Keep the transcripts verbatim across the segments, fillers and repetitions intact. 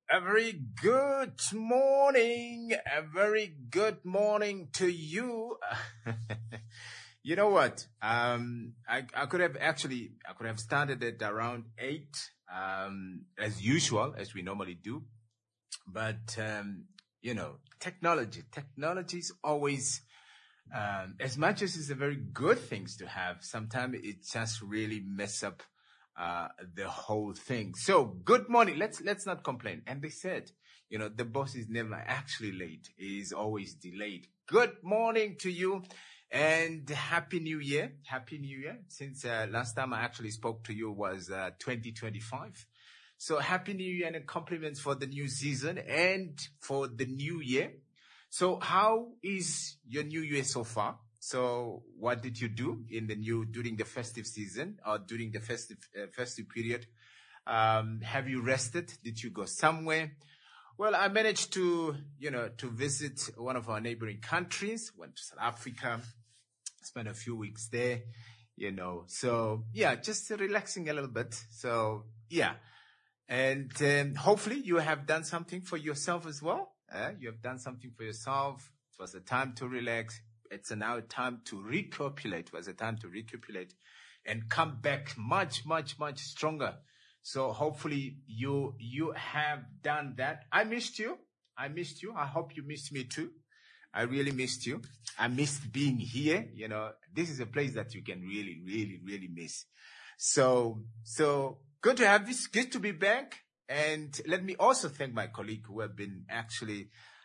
A very good morning, a very good morning to you. You know what? Um, I, I could have actually, I could have started it around eight, um, as usual, as we normally do. But, um, you know, technology, technology is always, um, as much as it's a very good things to have, sometimes it just really mess up uh, the whole thing. So good morning. Let's, let's not complain. And they said, you know, the boss is never actually late. He is always delayed. Good morning to you and happy new year. Happy new year. Since, uh, last time I actually spoke to you was, uh, twenty twenty-five. So happy new year and compliments for the new season and for the new year. So how is your new year so far? So what did you do in the new, during the festive season or during the festive, uh, festive period? Um, have you rested? Did you go somewhere? Well, I managed to, you know, to visit one of our neighboring countries, went to South Africa, spent a few weeks there, you know, so yeah, just relaxing a little bit. So yeah. And um, hopefully you have done something for yourself as well. Uh, you have done something for yourself. It was a time to relax. It's now a time to recopulate. It was a time to recopulate and come back much, much, much stronger. So hopefully you, you have done that. I missed you. I missed you. I hope you missed me too. I really missed you. I missed being here. You know, this is a place that you can really, really, really miss. So, so good to have this. Good to be back. And let me also thank my colleague who have been actually,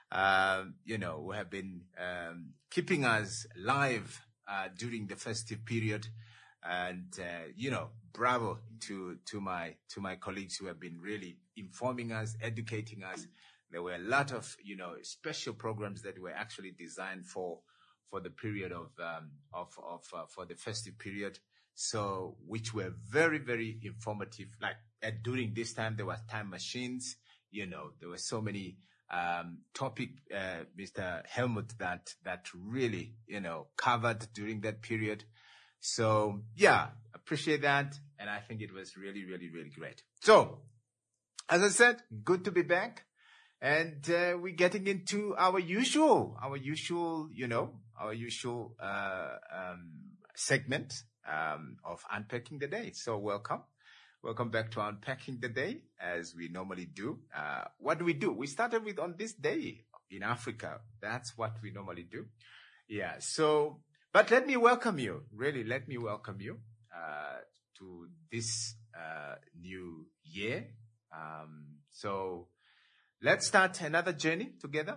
uh, you know, who have been um, keeping us live uh, during the festive period. And, uh, you know, bravo to, to my, to my colleagues who have been really informing us, educating us. There were a lot of, you know, special programs that were actually designed for, for the period of, um, of, of, uh, for the festive period. So, which were very, very informative. Like uh, during this time, there was time machines, you know, there were so many, um, topic, uh, Mister Helmut that, that really, you know, covered during that period. So yeah, appreciate that. And I think it was really, really, really great. So as I said, good to be back. And, uh, we're getting into our usual, our usual, you know, our usual, uh, um, segment, um, of Unpacking the Day. So welcome. Welcome back to Unpacking the Day, as we normally do. Uh, what do we do? We started with on this day in Africa. That's what we normally do. Yeah. So, but let me welcome you. Really, let me welcome you, uh, to this, uh, new year. Um, so let's start another journey together.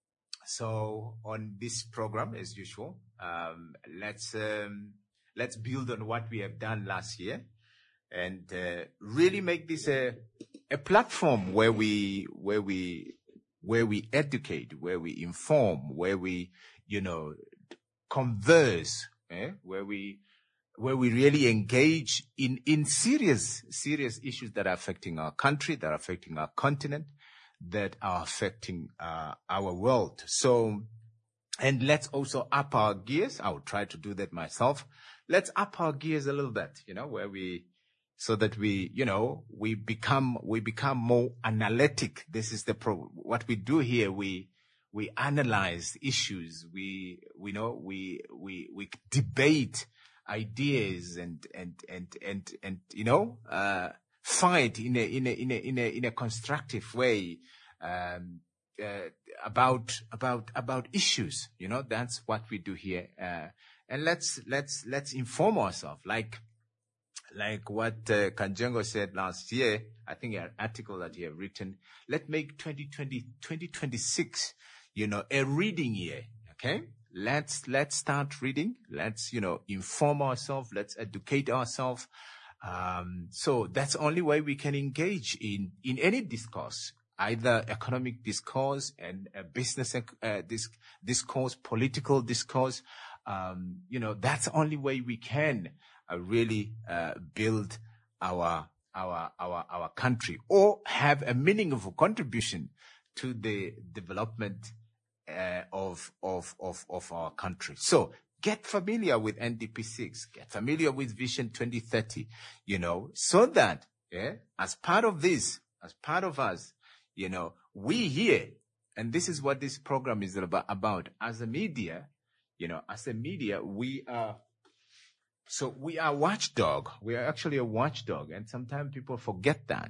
So on this program, as usual, um, let's, um, let's build on what we have done last year. And uh, really make this a a platform where we where we where we educate, where we inform, where we you know converse, eh? where we where we really engage in in serious serious issues that are affecting our country, that are affecting our continent, that are affecting uh, our world. So, and let's also up our gears. I will try to do that myself. Let's up our gears a little bit, you know, where we. So that we, you know, we become, we become more analytic. This is the pro, what we do here. We, we analyze issues. We, we know, we, we, we debate ideas and, and, and, and, and, you know, uh, fight in a, in a, in a, in a, in a constructive way, um, uh, about, about, about issues. You know, that's what we do here. Uh, and let's, let's, let's inform ourselves. Like, Like what uh, Kanjengo said last year, I think an article that he had written, let's make twenty twenty, twenty twenty-six, you know, a reading year, okay? Let's, let's start reading. Let's, you know, inform ourselves. Let's educate ourselves. Um, so that's the only way we can engage in, in any discourse, either economic discourse and a business uh, dis- discourse, political discourse. Um, you know, that's the only way we can Uh, really uh, build our our our our country or have a meaningful contribution to the development uh, of of of of our country. So get familiar with N D P six, get familiar with Vision twenty thirty, you know, so that yeah, as part of this, as part of us, You know, we here, and this is what this program is about, about. As a media, you know, as a media, we are, so we are watchdog. We are actually a watchdog. And sometimes people forget that.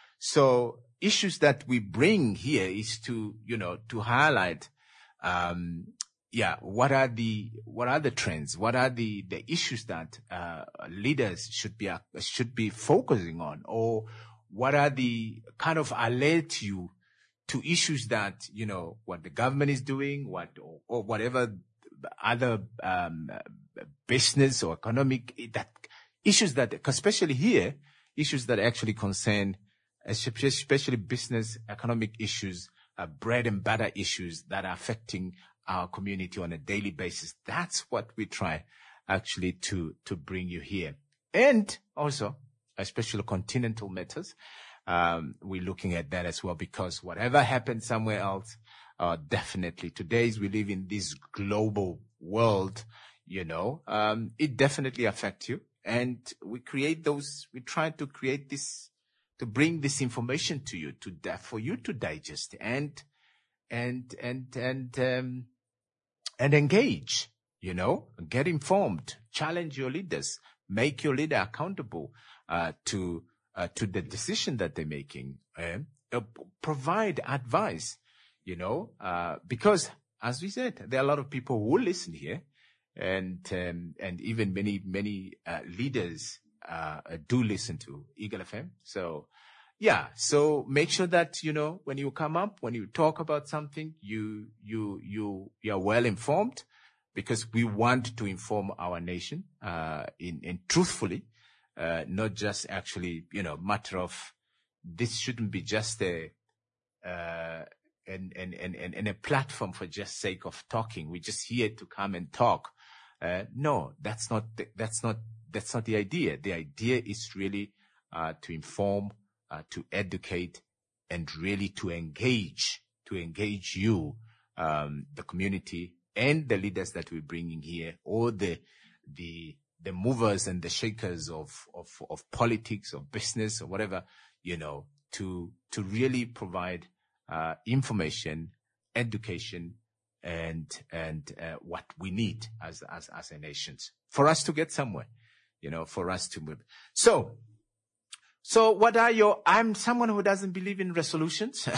So issues that we bring here is to, you know, to highlight, um, yeah, what are the, what are the trends? What are the, the issues that, uh, leaders should be, uh, should be focusing on? Or what are the kind of alert you to issues that, you know, what the government is doing, what, or, or whatever other, um, business or economic, that issues that, especially here, issues that actually concern, especially business, economic issues, uh, bread and butter issues that are affecting our community on a daily basis. That's what we try actually to, to bring you here. And also, especially continental matters, um, we're looking at that as well, because whatever happens somewhere else, uh, definitely today's we live in this global world, you know, um, it definitely affects you. And we create those, we try to create this, to bring this information to you, to, for you to digest and, and, and, and, um, and engage, you know, get informed, challenge your leaders, make your leader accountable, uh, to, uh, to the decision that they're making, uh, uh, provide advice, you know, uh, because as we said, there are a lot of people who listen here and, um, and even many, many, uh, leaders, uh, do listen to Eagle F M. So, yeah, so make sure that, you know, when you come up, when you talk about something, you, you, you, you're well informed, because we want to inform our nation, uh, in, in truthfully, uh, not just actually, you know, matter of, this shouldn't be just a, uh, and, and, and, and a platform for just sake of talking. We're just here to come and talk. Uh, no, that's not, the, that's not, that's not the idea. The idea is really, uh, to inform, Uh, to educate, and really to engage, to engage you, um, the community and the leaders that we're bringing here, or the, the, the movers and the shakers of, of, of politics or business or whatever, you know, to, to really provide, uh, information, education, and, and, uh, what we need as, as, as a nation for us to get somewhere, you know, for us to move. So, So what are your, I'm someone who doesn't believe in resolutions.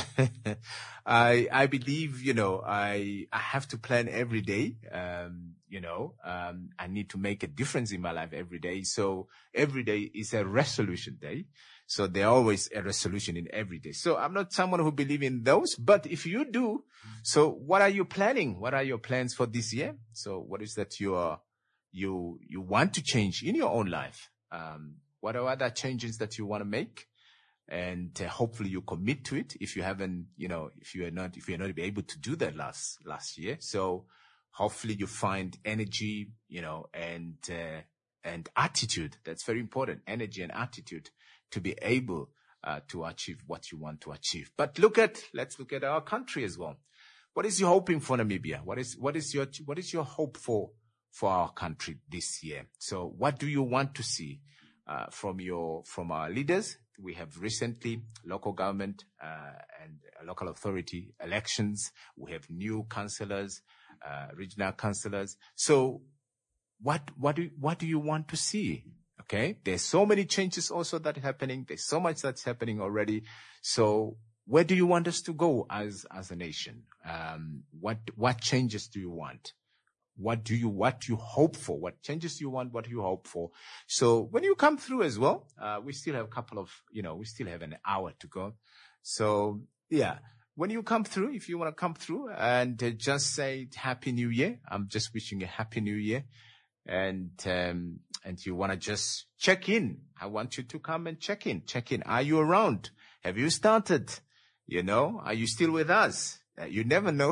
I, I believe, you know, I, I have to plan every day. Um, you know, um, I need to make a difference in my life every day. So every day is a resolution day. So there's always a resolution in every day. So I'm not someone who believes in those, but if you do, so what are you planning? What are your plans for this year? So what is that you are, you, you want to change in your own life? Um, What are other changes that you want to make? And uh, hopefully you commit to it if you haven't, you know, if you are not, if you're not able to do that last, last year. So hopefully you find energy, you know, and, uh, and attitude. That's very important. Energy and attitude to be able, uh, to achieve what you want to achieve. But look at, let's look at our country as well. What is your hoping for Namibia? What is, what is your, what is your hope for, for our country this year? So what do you want to see? Uh, from your, from our leaders? We have recently local government, uh, and local authority elections. We have new councillors, uh, regional councillors. So what, what do, what do you want to see? Okay. There's so many changes also that are happening. There's so much that's happening already. So where do you want us to go as, as a nation? Um, what, what changes do you want? What do you, what you hope for? What changes you want? What do you hope for? So when you come through as well, uh, we still have a couple of, you know, we still have an hour to go. So yeah, when you come through, if you want to come through and uh, just say Happy New Year, I'm just wishing a Happy New Year. And, um, and you want to just check in. I want you to come and check in, check in. Are you around? Have you started? You know, are you still with us? Uh, you never know.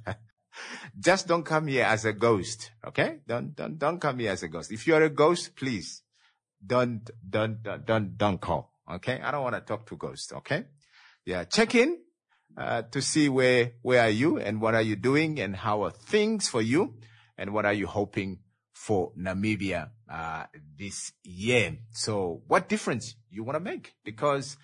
Just don't come here as a ghost, okay? Don't, don't, don't come here as a ghost. If you're a ghost, please don't, don't, don't, don't, don't call, okay? I don't want to talk to ghosts, okay? Yeah, check in, uh, to see where, where are you and what are you doing and how are things for you and what are you hoping for Namibia, uh, this year. So what difference you want to make? Because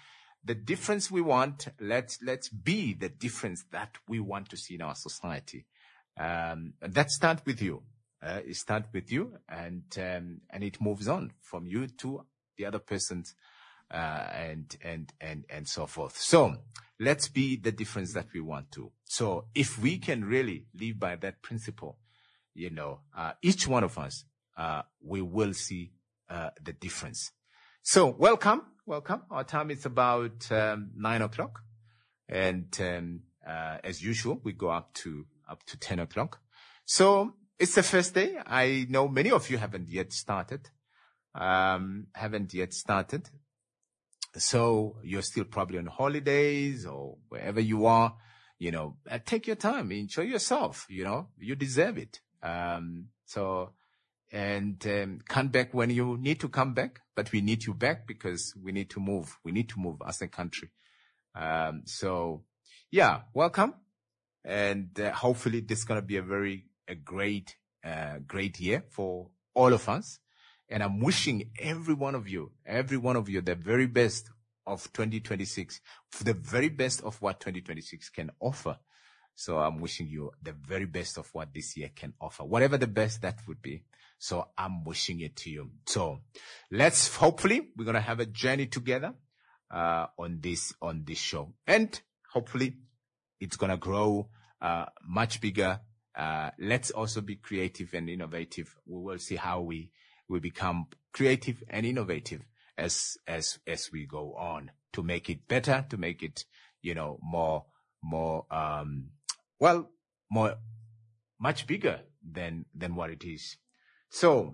the difference we want, let's, let's be the difference that we want to see in our society. Um, that starts with you. Uh, it starts with you, and, um, and it moves on from you to the other persons, uh, and, and, and, and so forth. So let's be the difference that we want to. So if we can really live by that principle, you know, uh, each one of us, uh, we will see, uh, the difference. So welcome, welcome. Our time is about, um, nine o'clock. And, um, uh, as usual, we go up to, up to ten o'clock. So it's the first day. I know many of you haven't yet started, um, haven't yet started. So you're still probably on holidays or wherever you are, you know, uh, take your time, enjoy yourself, you know, you deserve it. Um, so, and, um, come back when you need to come back, but we need you back because we need to move. We need to move as a country. Um, so yeah, welcome. And uh, hopefully this is going to be a very, a great, uh, great year for all of us. And I'm wishing every one of you, every one of you, the very best of twenty twenty-six, for the very best of what twenty twenty-six can offer. So I'm wishing you the very best of what this year can offer, whatever the best that would be. So I'm wishing it to you. So let's, hopefully we're going to have a journey together, uh, on this, on this show. And hopefully it's going to grow, uh, much bigger. Uh, let's also be creative and innovative. We will see how we, we become creative and innovative as, as, as we go on to make it better, to make it, you know, more, more, um, well, more, much bigger than, than what it is. So,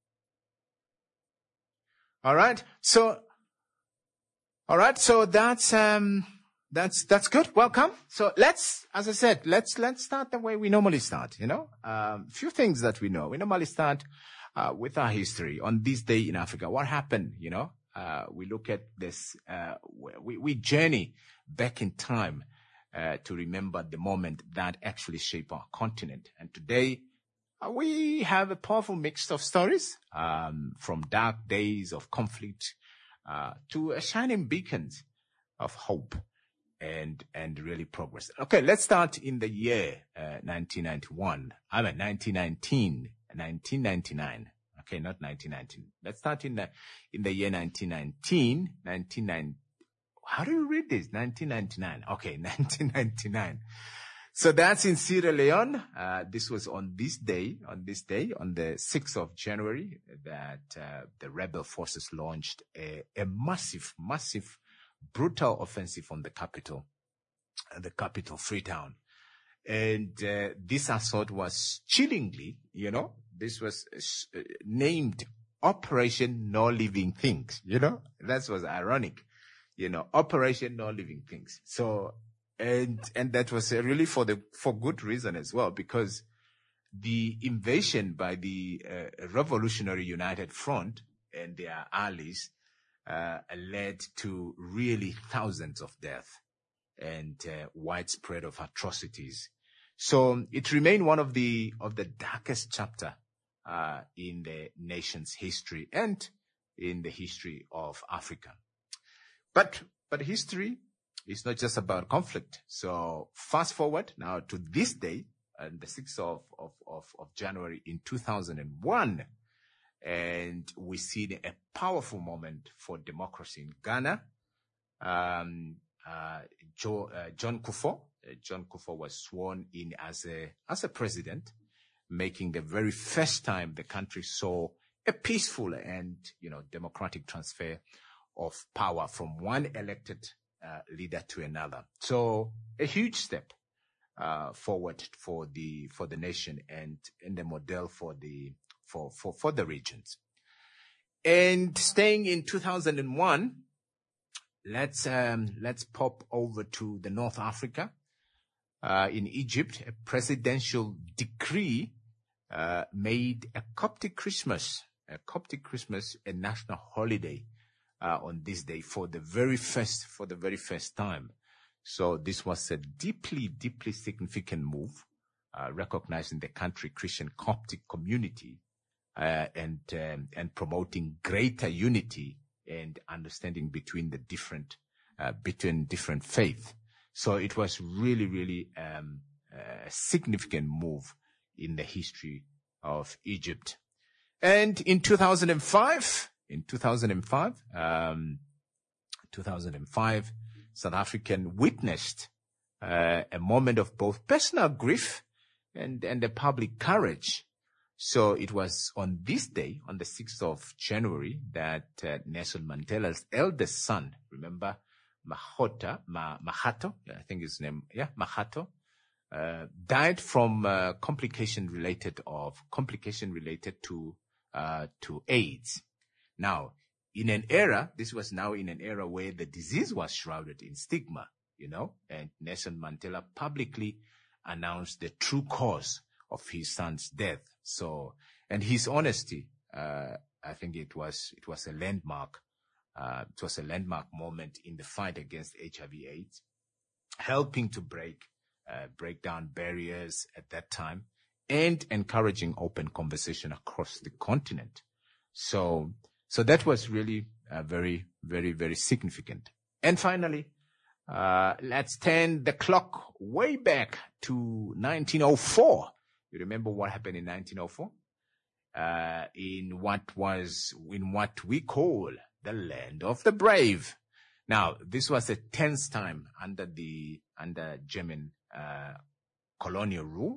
all right. So, all right. So that's, um, that's, that's good. Welcome. So let's, as I said, let's, let's start the way we normally start, you know, um, few things that we know. We normally start, uh, with our history on this day in Africa. What happened, you know, uh, we look at this, uh, we, we journey back in time, uh, to remember the moment that actually shaped our continent. And today, uh, we have a powerful mix of stories, um, from dark days of conflict, uh, to a shining beacons of hope. And, and really progress. Okay, let's start in the year, uh, nineteen ninety-one. I mean, nineteen nineteen, nineteen ninety-nine. Okay, not nineteen nineteen. Let's start in the, in the year nineteen nineteen, nineteen ninety. How do you read this? nineteen ninety-nine. Okay, nineteen ninety-nine. So that's in Sierra Leone. Uh, this was on this day, on this day, on the sixth of January, that, uh, the rebel forces launched a, a massive, massive, brutal offensive on the capital, the capital Freetown. And uh, this assault was chillingly, you know, this was uh, named Operation No Living Things, you know, that was ironic, you know, Operation No Living Things. So, and, and that was really for the, for good reason as well, because the invasion by the uh, Revolutionary United Front and their allies Uh, led to really thousands of deaths and uh, widespread of atrocities. So it remained one of the of the darkest chapter uh, in the nation's history and in the history of Africa. But but history is not just about conflict. So fast forward now to this day, on the sixth of of of, of January in two thousand one. And we see a powerful moment for democracy in Ghana. Um, uh, Joe, uh, John Kufuor, uh, John Kufuor was sworn in as a, as a president, making the very first time the country saw a peaceful and, you know, democratic transfer of power from one elected, uh, leader to another. So a huge step, uh, forward for the, for the nation and, and the model for the, For, for, for the regions. And staying in two thousand one, let's, um, let's pop over to the North Africa. Uh, in Egypt, a presidential decree, uh, made a Coptic Christmas, a Coptic Christmas, a national holiday, uh, on this day for the very first, for the very first time. So this was a deeply, deeply significant move, uh, recognizing the country Christian Coptic community. Uh, and um, and promoting greater unity and understanding between the different uh, between different faiths. So it was really, really um, a significant move in the history of Egypt. And in two thousand five, in two thousand five, um, two thousand five, South African witnessed uh, a moment of both personal grief and, and the public courage. So it was on this day, on the sixth of January, that uh, Nelson Mandela's eldest son, remember, Mahota, Ma, Mahato, I think his name, yeah, Mahato, uh, died from uh, complication related of complication related to uh, to AIDS. Now, in an era, this was now in an era where the disease was shrouded in stigma, you know, and Nelson Mandela publicly announced the true cause of his son's death. So, and his honesty, uh, I think it was it was a landmark. Uh, it was a landmark moment in the fight against H I V AIDS, helping to break, uh, break down barriers at that time and encouraging open conversation across the continent. So, so that was really uh, very, very, very significant. And finally, uh, let's turn the clock way back to nineteen oh four. You remember what happened in nineteen oh four? Uh, in what was, in what we call the land of the brave. Now, this was the tenth time under the, under German, uh, colonial rule.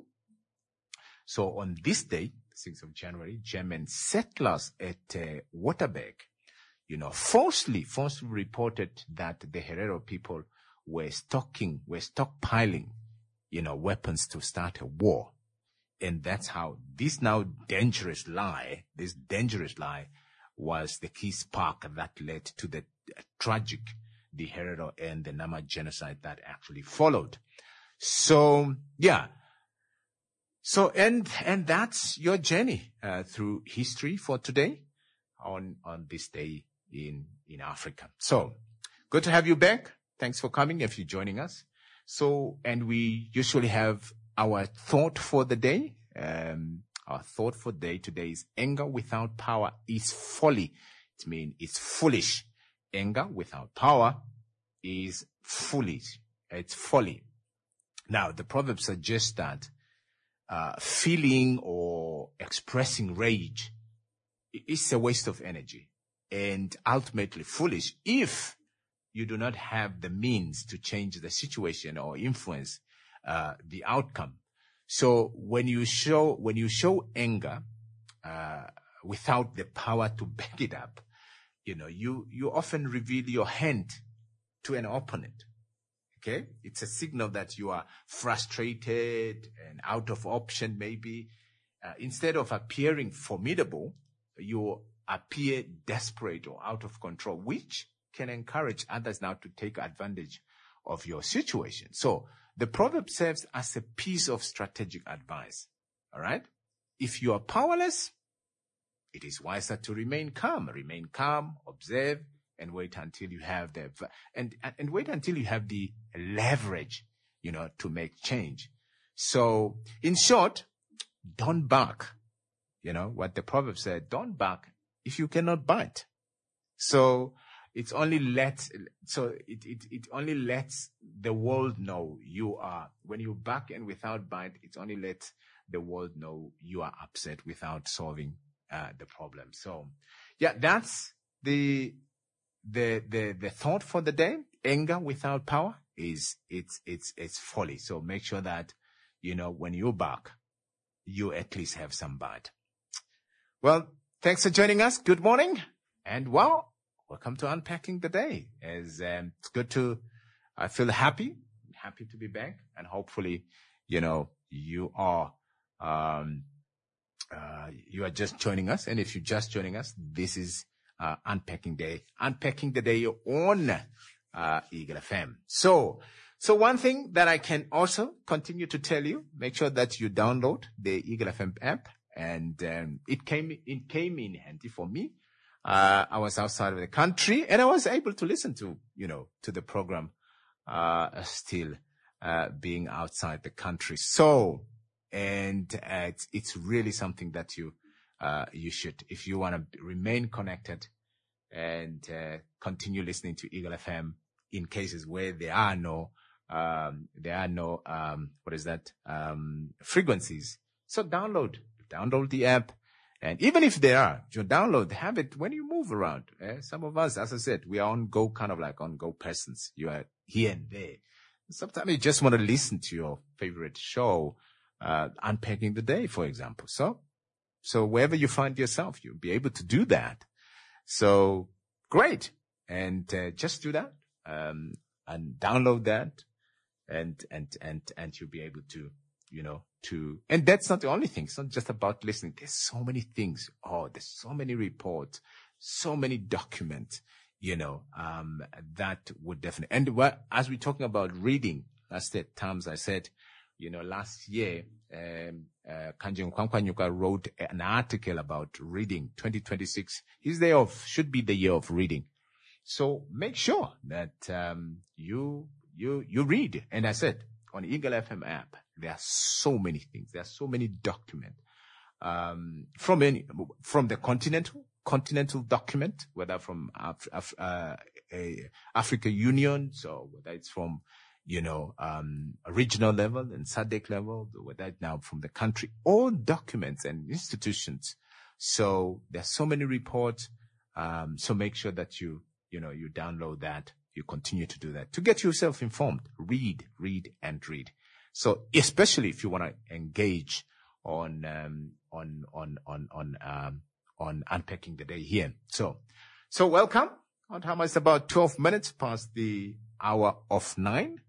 So on this day, sixth of January, German settlers at uh, Waterberg, you know, falsely, falsely reported that the Herero people were stocking, were stockpiling, you know, weapons to start a war. And that's how this now dangerous lie, this dangerous lie was the key spark that led to the uh, tragic, the Herero and the Nama genocide that actually followed. So, yeah. So, and, and that's your journey, uh, through history for today on, on this day in, in Africa. So, good to have you back. Thanks for coming if you're joining us. So, and we usually have our thought for the day. Um, our thought for the day today is anger without power is folly. It means it's foolish. Anger without power is foolish. It's folly. Now, the proverb suggests that uh, feeling or expressing rage is a waste of energy and ultimately foolish if you do not have the means to change the situation or influence uh, the outcome. So when you show, when you show anger, uh, without the power to back it up, you know, you, you often reveal your hand to an opponent. Okay. It's a signal that you are frustrated and out of option, maybe. Uh, instead of appearing formidable, you appear desperate or out of control, which can encourage others now to take advantage of your situation. So the proverb serves as a piece of strategic advice. All right. If you are powerless, it is wiser to remain calm, remain calm, observe, and wait until you have the, and, and wait until you have the leverage, you know, to make change. So in short, don't bark. You know what the proverb said, don't bark if you cannot bite. So it's only let, so it, it, it only lets the world know you are, when you bark and without bite, it's only let the world know you are upset without solving uh, the problem. So yeah, that's the, the, the, the thought for the day. Anger without power is, it's, it's, it's folly. So make sure that, you know, when you bark, you at least have some bite. Well, thanks for joining us. Good morning. And well, welcome to Unpacking the Day. As um, it's good to, I feel happy, happy to be back. And hopefully, you know, you are, um, uh, you are just joining us. And if you're just joining us, this is uh, Unpacking Day, Unpacking the Day on uh, Eagle F M. So, so one thing that I can also continue to tell you, make sure that you download the Eagle F M app. And um, it came, it came in handy for me. Uh, I was outside of the country and I was able to listen to, you know, to the program, uh, still, uh, being outside the country. So, and uh, it's, it's really something that you, uh, you should, if you want to remain connected and, uh, continue listening to Eagle F M in cases where there are no, um, there are no, um, what is that, um, frequencies. So download, download the app. And even if there are, you download, have it when you move around. Eh? Some of us, as I said, we are on go, kind of like on go persons. You are here and there. Sometimes you just want to listen to your favorite show, uh, unpacking the day, for example. So, so wherever you find yourself, you'll be able to do that. So great. And, uh, just do that, um, and download that and, and, and, and you'll be able to, you know, to, and that's not the only thing. It's not just about listening. There's so many things. Oh, there's so many reports, so many documents, you know, um, that would definitely, and what, as we're talking about reading, last times I said, you know, last year, um, uh, Kanji Nkwanyuka wrote an article about reading twenty twenty-six. His day of, should be the year of reading. So make sure that, um, you, you, you read. And I said, on Eagle F M app, there are so many things. There are so many documents, um, from any, from the continental, continental document, whether from Af- Af- uh, a Africa Union, so whether it's from, you know, um, a regional level and S A D C level, whether it's now from the country, all documents and institutions. So there are so many reports. Um, so make sure that you, you know, you download that. You continue to do that to get yourself informed. Read, read, and read. So, especially if you want to engage on um, on on on on um, on unpacking the day here. So, so welcome. On time it's about twelve minutes past the hour of nine,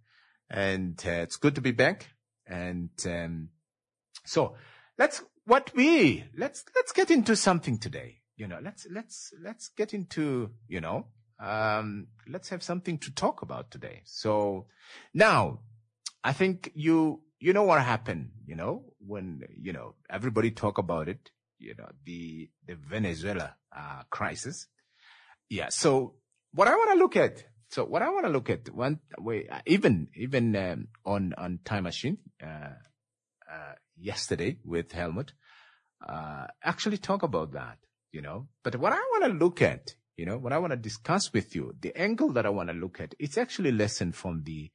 and uh, it's good to be back. And um, so, let's what we let's let's get into something today. You know, let's let's let's get into you know. Um, let's have something to talk about today. So now I think you, you know what happened, you know, when, you know, everybody talk about it, you know, the, the Venezuela, uh, crisis. Yeah. So what I want to look at, so what I want to look at one way, even, even, um, on, on Time Machine, uh, uh, yesterday with Helmut, uh, actually talk about that, you know, but what I want to look at, you know, what I want to discuss with you, the angle that I want to look at, it's actually a lesson from the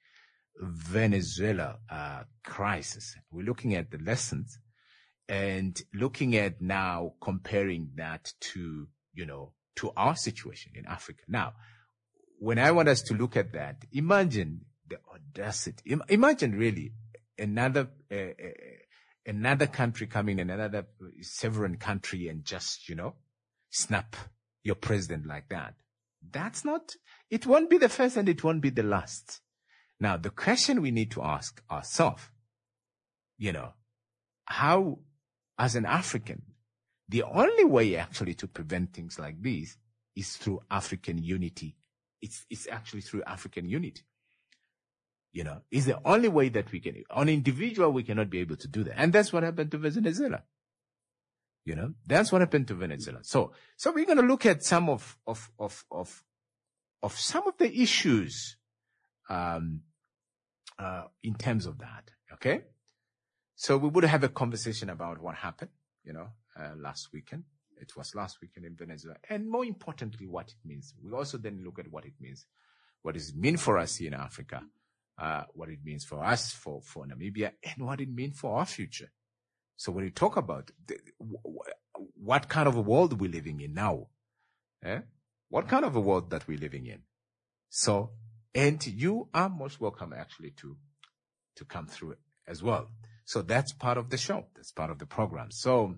Venezuela uh, crisis. We're looking at the lessons and looking at now comparing that to, you know, to our situation in Africa. Now, when I want us to look at that, imagine the audacity. Im- imagine really another, uh, uh, another country coming, another sovereign country and just, you know, snap your president like that. That's not, it won't be the first and it won't be the last. Now, the question we need to ask ourselves, you know, how, as an African, the only way actually to prevent things like this is through African unity. It's, it's actually through African unity. You know, it's the only way that we can, on individual, we cannot be able to do that. And that's what happened to Venezuela. You know, that's what happened to Venezuela. So, so we're going to look at some of, of, of, of, of some of the issues, um, uh, in terms of that. Okay. So we would have a conversation about what happened, you know, uh, last weekend. It was last weekend in Venezuela. And more importantly, what it means. We also then look at what it means, what does it mean for us here in Africa, uh, what it means for us, for, for Namibia, and what it means for our future. So when you talk about the, what kind of a world we're living in now, eh? What kind of a world that we're living in. So, and you are most welcome actually to, to come through it as well. So that's part of the show. That's part of the program. So,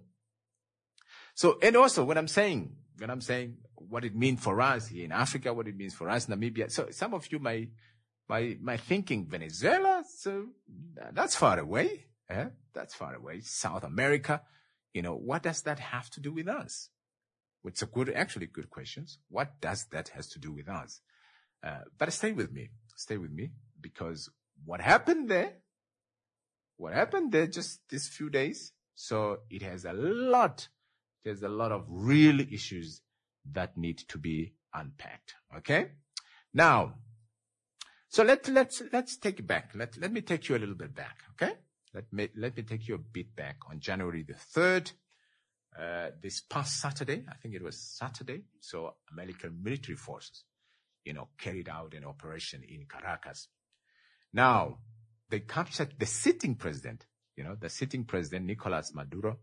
so, and also when I'm saying, when I'm saying what it means for us here in Africa, what it means for us, Namibia. So some of you might, might, might thinking Venezuela. So that's far away. Eh? That's far away. South America. You know, what does that have to do with us? It's a good, actually good questions. What does that has to do with us? Uh, but stay with me. Stay with me because what happened there, what happened there just these few days. So it has a lot, there's a lot of real issues that need to be unpacked. Okay. Now, so let, let's, let's take it back. Let, let me take you a little bit back. Okay. Let me, let me take you a bit back on January the third, uh, this past Saturday. I think it was Saturday. So American military forces, you know, carried out an operation in Caracas. Now, they captured the sitting president, you know, the sitting president, Nicolas Maduro.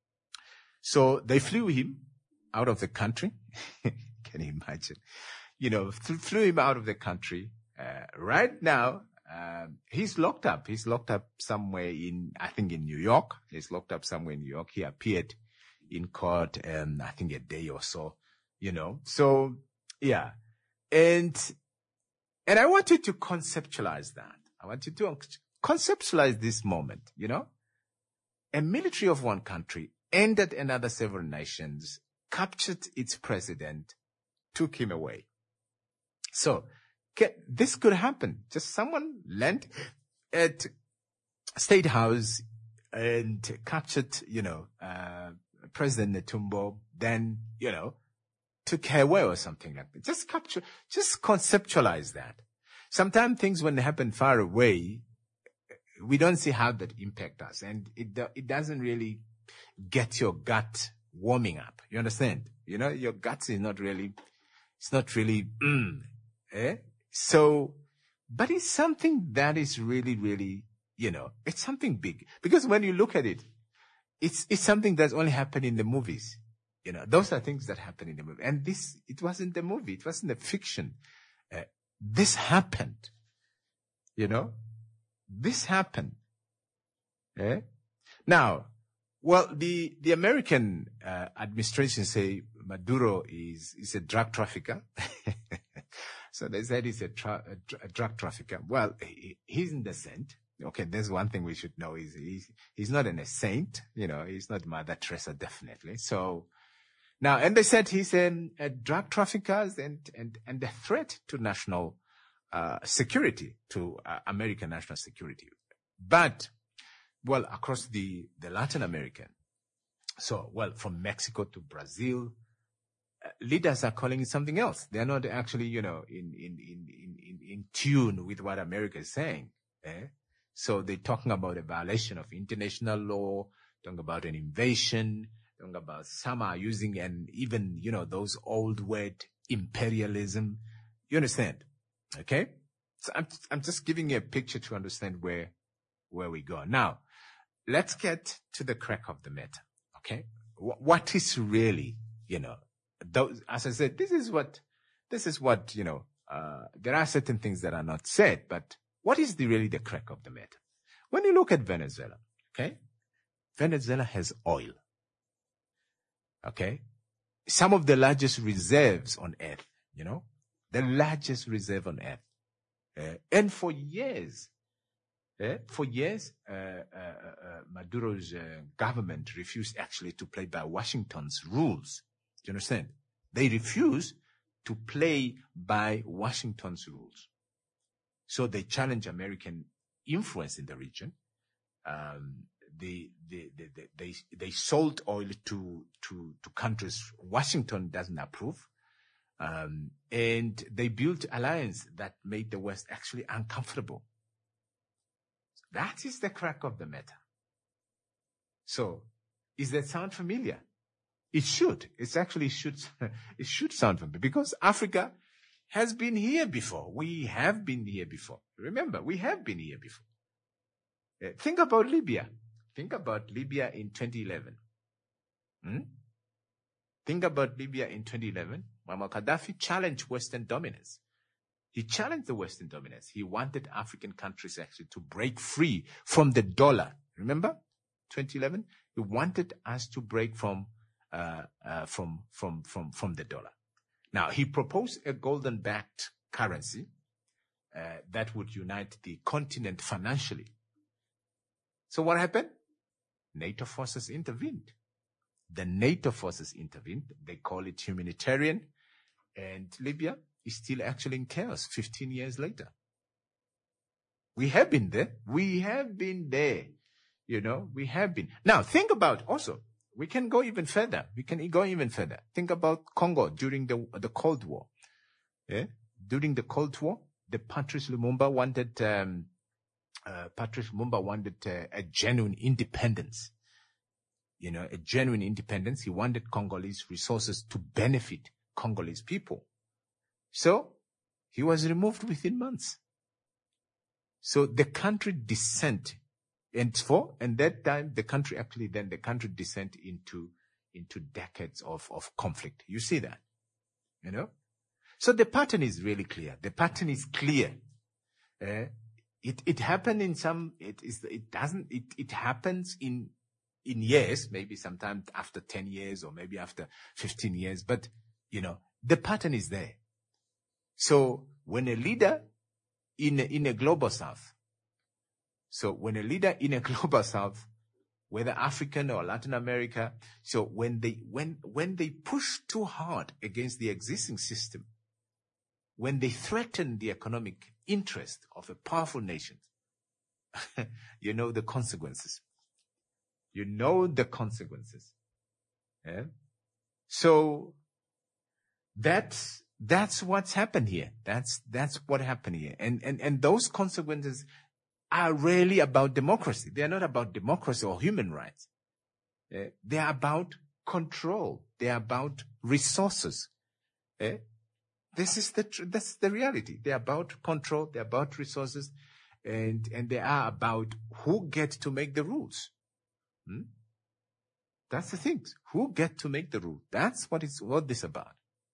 So they flew him out of the country. Can you imagine? You know, flew him out of the country. Uh, right now, um, he's locked up. He's locked up somewhere in, I think in New York. He's locked up somewhere in New York. He appeared in court, um, I think a day or so, you know. So, yeah. And, and I want you to conceptualize that. I want you to conceptualize this moment, you know. A military of one country ended another several nations, captured its president, took him away. So, this could happen. Just someone landed at State House and captured, you know, uh, President Netumbo, then, you know, took her away or something like that. Just capture, just conceptualize that. Sometimes things, when they happen far away, we don't see how that impact us. And it, it doesn't really get your gut warming up. You understand? You know, your gut is not really, it's not really, mm, eh? So, but it's something that is really, really, you know, it's something big. Because when you look at it, it's, it's something that's only happened in the movies. You know, those are things that happen in the movie. And this, it wasn't the movie. It wasn't a fiction. Uh, this happened. You know, this happened. Eh? Now, well, the, the American uh, administration say Maduro is, is a drug trafficker. So they said he's a, tra- a, dr- a drug trafficker. Well, he, he's in the saint. Okay, there's one thing we should know is he's, he's not an, a saint. You know, he's not Mother Teresa, definitely. So now, and they said he's an, a drug trafficker and, and, and a threat to national uh, security, to uh, American national security. But, well, across the, the Latin American, so, well, from Mexico to Brazil, uh, leaders are calling it something else. They're not actually, you know, in, in, in, in, in tune with what America is saying. Eh? So they're talking about a violation of international law, talking about an invasion, talking about some are using and even, you know, those old word imperialism. You understand? Okay. So I'm, I'm just giving you a picture to understand where, where we go. Now, let's get to the crack of the matter. Okay. W- what is really, you know, those, as I said, this is what, this is what, you know, uh, there are certain things that are not said, but what is the really the crack of the matter? When you look at Venezuela, okay, Venezuela has oil. Okay. Some of the largest reserves on earth, you know, the largest reserve on earth. Uh, and for years, uh, for years, uh, uh, uh, Maduro's uh, government refused actually to play by Washington's rules. Do you understand? They refuse to play by Washington's rules. So they challenge American influence in the region. Um, they, they, they, they, they, they sold oil to, to, to countries Washington doesn't approve. Um, and they built alliance that made the West actually uncomfortable. That is the crack of the matter. So, is that sound familiar? It should. It's actually should, it should sound familiar because Africa has been here before. We have been here before. Remember, we have been here before. Uh, think about Libya. Think about Libya in twenty eleven. Hmm? Think about Libya in twenty eleven. Muammar Gaddafi challenged Western dominance. He challenged the Western dominance. He wanted African countries actually to break free from the dollar. Remember, twenty eleven? He wanted us to break from, uh, uh, from, from, from, from the dollar. Now, he proposed a golden-backed currency uh, that would unite the continent financially. So what happened? NATO forces intervened. The NATO forces intervened. They call it humanitarian. And Libya is still actually in chaos fifteen years later. We have been there. We have been there. You know, we have been. Now, think about also, we can go even further. We can go even further. Think about Congo during the, the Cold War. Yeah? During the Cold War, the Patrice Lumumba wanted, um, uh, Patrice Lumumba wanted uh, a genuine independence. You know, a genuine independence. He wanted Congolese resources to benefit Congolese people. So, he was removed within months. So the country descent, and for, and that time, the country actually, then the country descent into, into decades of, of conflict. You see that, you know? So the pattern is really clear. The pattern is clear. Uh, it, it happened in some, it is, it doesn't, it, it happens in, in years, maybe sometime after ten years or maybe after fifteen years, but, you know, the pattern is there. So when a leader in a, in a global south, so when a leader in a global south, whether African or Latin America, so when they, when, when they push too hard against the existing system, when they threaten the economic interest of a powerful nation, you know the consequences. You know the consequences. Yeah? So that's, that's what's happened here. That's, that's what happened here. And, and, and those consequences are really about democracy. They are not about democracy or human rights. Uh, they are about control. They are about resources. Uh, this is the, tr- that's the reality. They are about control. They are about resources. And, and they are about who gets to make the rules. Hmm? That's the thing. Who get to make the rule? That's what it's, what this about.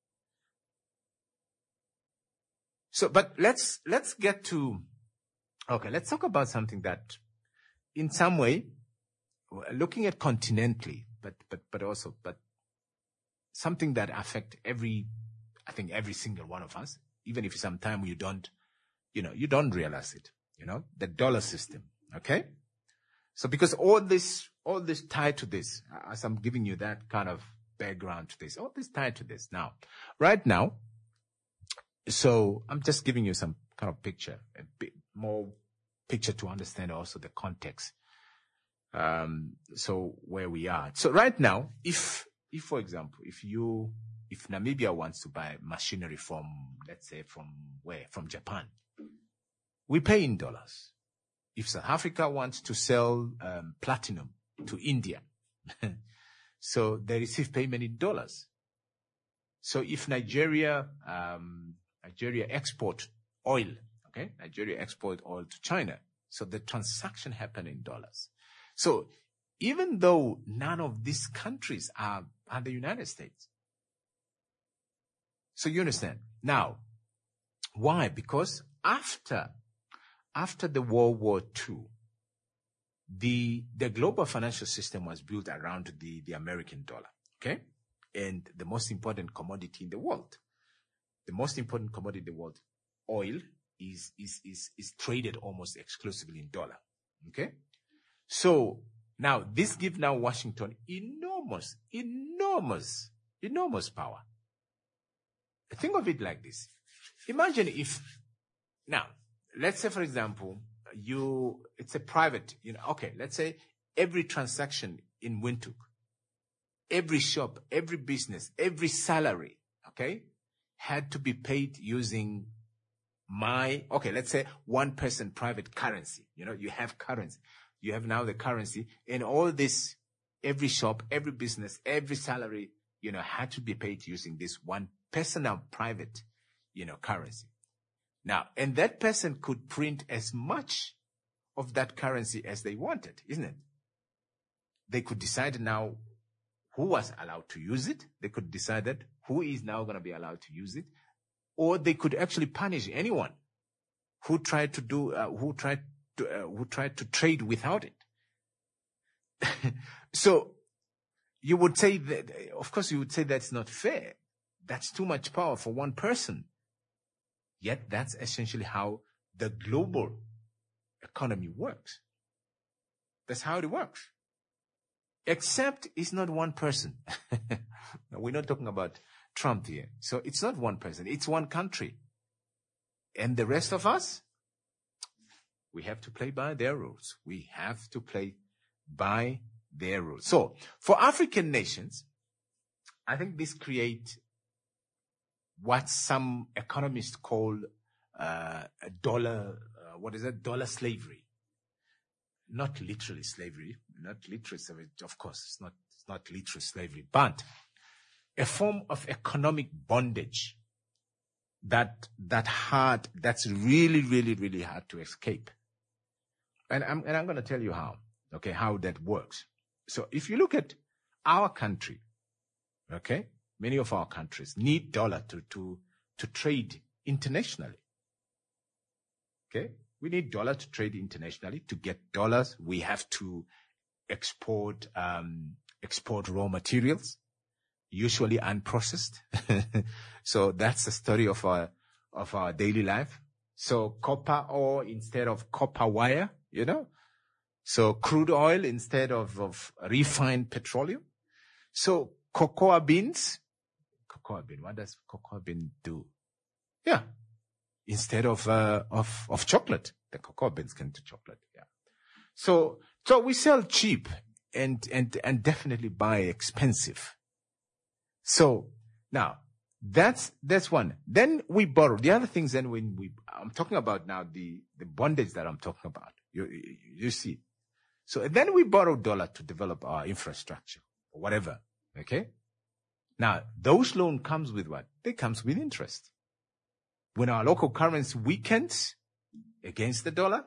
So, but let's, let's get to, okay, let's talk about something that in some way, looking at continentally, but, but, but also, but something that affect every, I think every single one of us, even if sometimes you don't, you know, you don't realize it, you know, the dollar system. Okay. So because all this, all this tied to this, as I'm giving you that kind of background to this, all this tied to this. Now, right now, so I'm just giving you some kind of picture, a bit more picture to understand also the context. Um, so where we are. So right now, if, if for example, if you, if Namibia wants to buy machinery from, let's say from where? From Japan, we pay in dollars. If South Africa wants to sell um, platinum to India, so they receive payment in dollars. So if Nigeria, um, Nigeria export oil, okay, Nigeria export oil to China, so the transaction happen in dollars. So even though none of these countries are, are the United States, so you understand now why? Because after after the World War Two, the the global financial system was built around the the American dollar, okay, and the most important commodity in the world, the most important commodity in the world, oil, is is is is traded almost exclusively in dollar, okay. So now this gives now Washington enormous, enormous, enormous power. Think of it like this. Imagine if now, let's say, for example, you, it's a private, you know, okay, let's say every transaction in Windhoek, every shop, every business, every salary, okay, had to be paid using my, okay, let's say one person private currency. You know, you have currency. You have now the currency, and all this, every shop, every business, every salary, you know, had to be paid using this one personal private, you know, currency. Now, and that person could print as much of that currency as they wanted, isn't it? They could decide now who was allowed to use it. They could decide that who is now going to be allowed to use it, or they could actually punish anyone who tried to do, uh, who tried to, uh, who tried to trade without it. So you would say that, of course, you would say that's not fair. That's too much power for one person. Yet that's essentially how the global economy works. That's how it works. Except it's not one person. We're not talking about Trump here. So it's not one person. It's one country. And the rest of us, we have to play by their rules. We have to play by their rules. So for African nations, I think this creates what some economists call uh, a dollar, uh, what is that? Dollar slavery. Not literally slavery, not literally slavery, of course, it's not, it's not literal slavery, but a form of economic bondage that, that hard, that's really, really, really hard to escape. And I'm, and I'm going to tell you how, okay, how that works. So if you look at our country, okay, many of our countries need dollar to, to, to trade internationally. Okay. We need dollar to trade internationally. To get dollars, we have to export, um, export raw materials, usually unprocessed. So that's the story of our, of our daily life. So copper ore instead of copper wire, you know, so crude oil instead of, of refined petroleum. So cocoa beans, cocoa bean, what does cocoa bean do? Yeah. Instead of, uh, of, of chocolate, the cocoa beans can do chocolate. Yeah. So, so we sell cheap and, and, and definitely buy expensive. So now that's, that's one. Then we borrow. The other things then when we, I'm talking about now the, the bondage that I'm talking about. You, you, you see. So then we borrow dollar to develop our infrastructure or whatever. Okay. Now those loan comes with what? They comes with interest. When our local currency weakens against the dollar,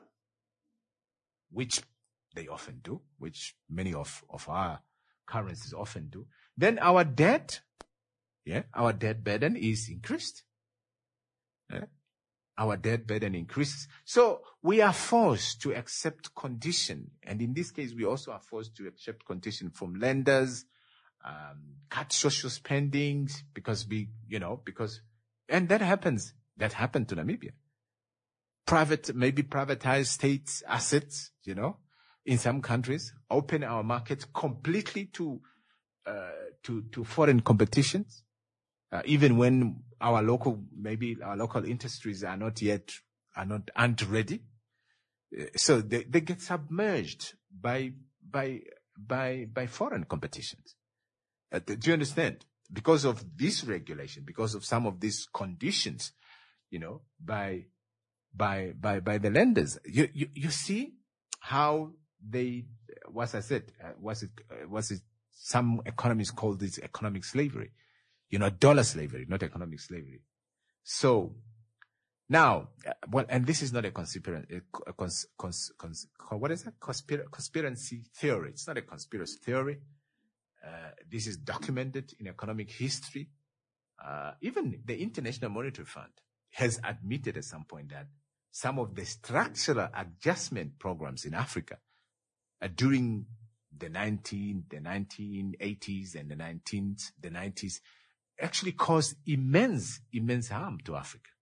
which they often do, which many of, of our currencies often do, then our debt, yeah, our debt burden is increased. Yeah? Our debt burden increases. So we are forced to accept condition. And in this case, we also are forced to accept condition from lenders, um, cut social spendings because we, you know, because, and that happens. That happened to Namibia. Private, maybe privatized state assets, you know, in some countries, open our markets completely to, uh, to, to foreign competitions. Uh, even when our local, maybe our local industries are not yet, are not, aren't ready. Uh, so they, they get submerged by, by, by, by foreign competitions. Uh, do you understand? Because of this regulation, because of some of these conditions, you know, by, by, by, by the lenders. You, you, you see how they, what I said, uh, was it, uh, was it, some economists call this economic slavery, you know, dollar slavery, not economic slavery. So now, uh, well, and this is not a conspiracy, a cons, cons, cons, what is that? Conspir- conspiracy theory. It's not a conspiracy theory. Uh, this is documented in economic history. Uh, even the International Monetary Fund has admitted at some point that some of the structural adjustment programs in Africa uh, during the nineteen, the nineteen eighties and the nineteens, the nineties actually caused immense, immense harm to Africa.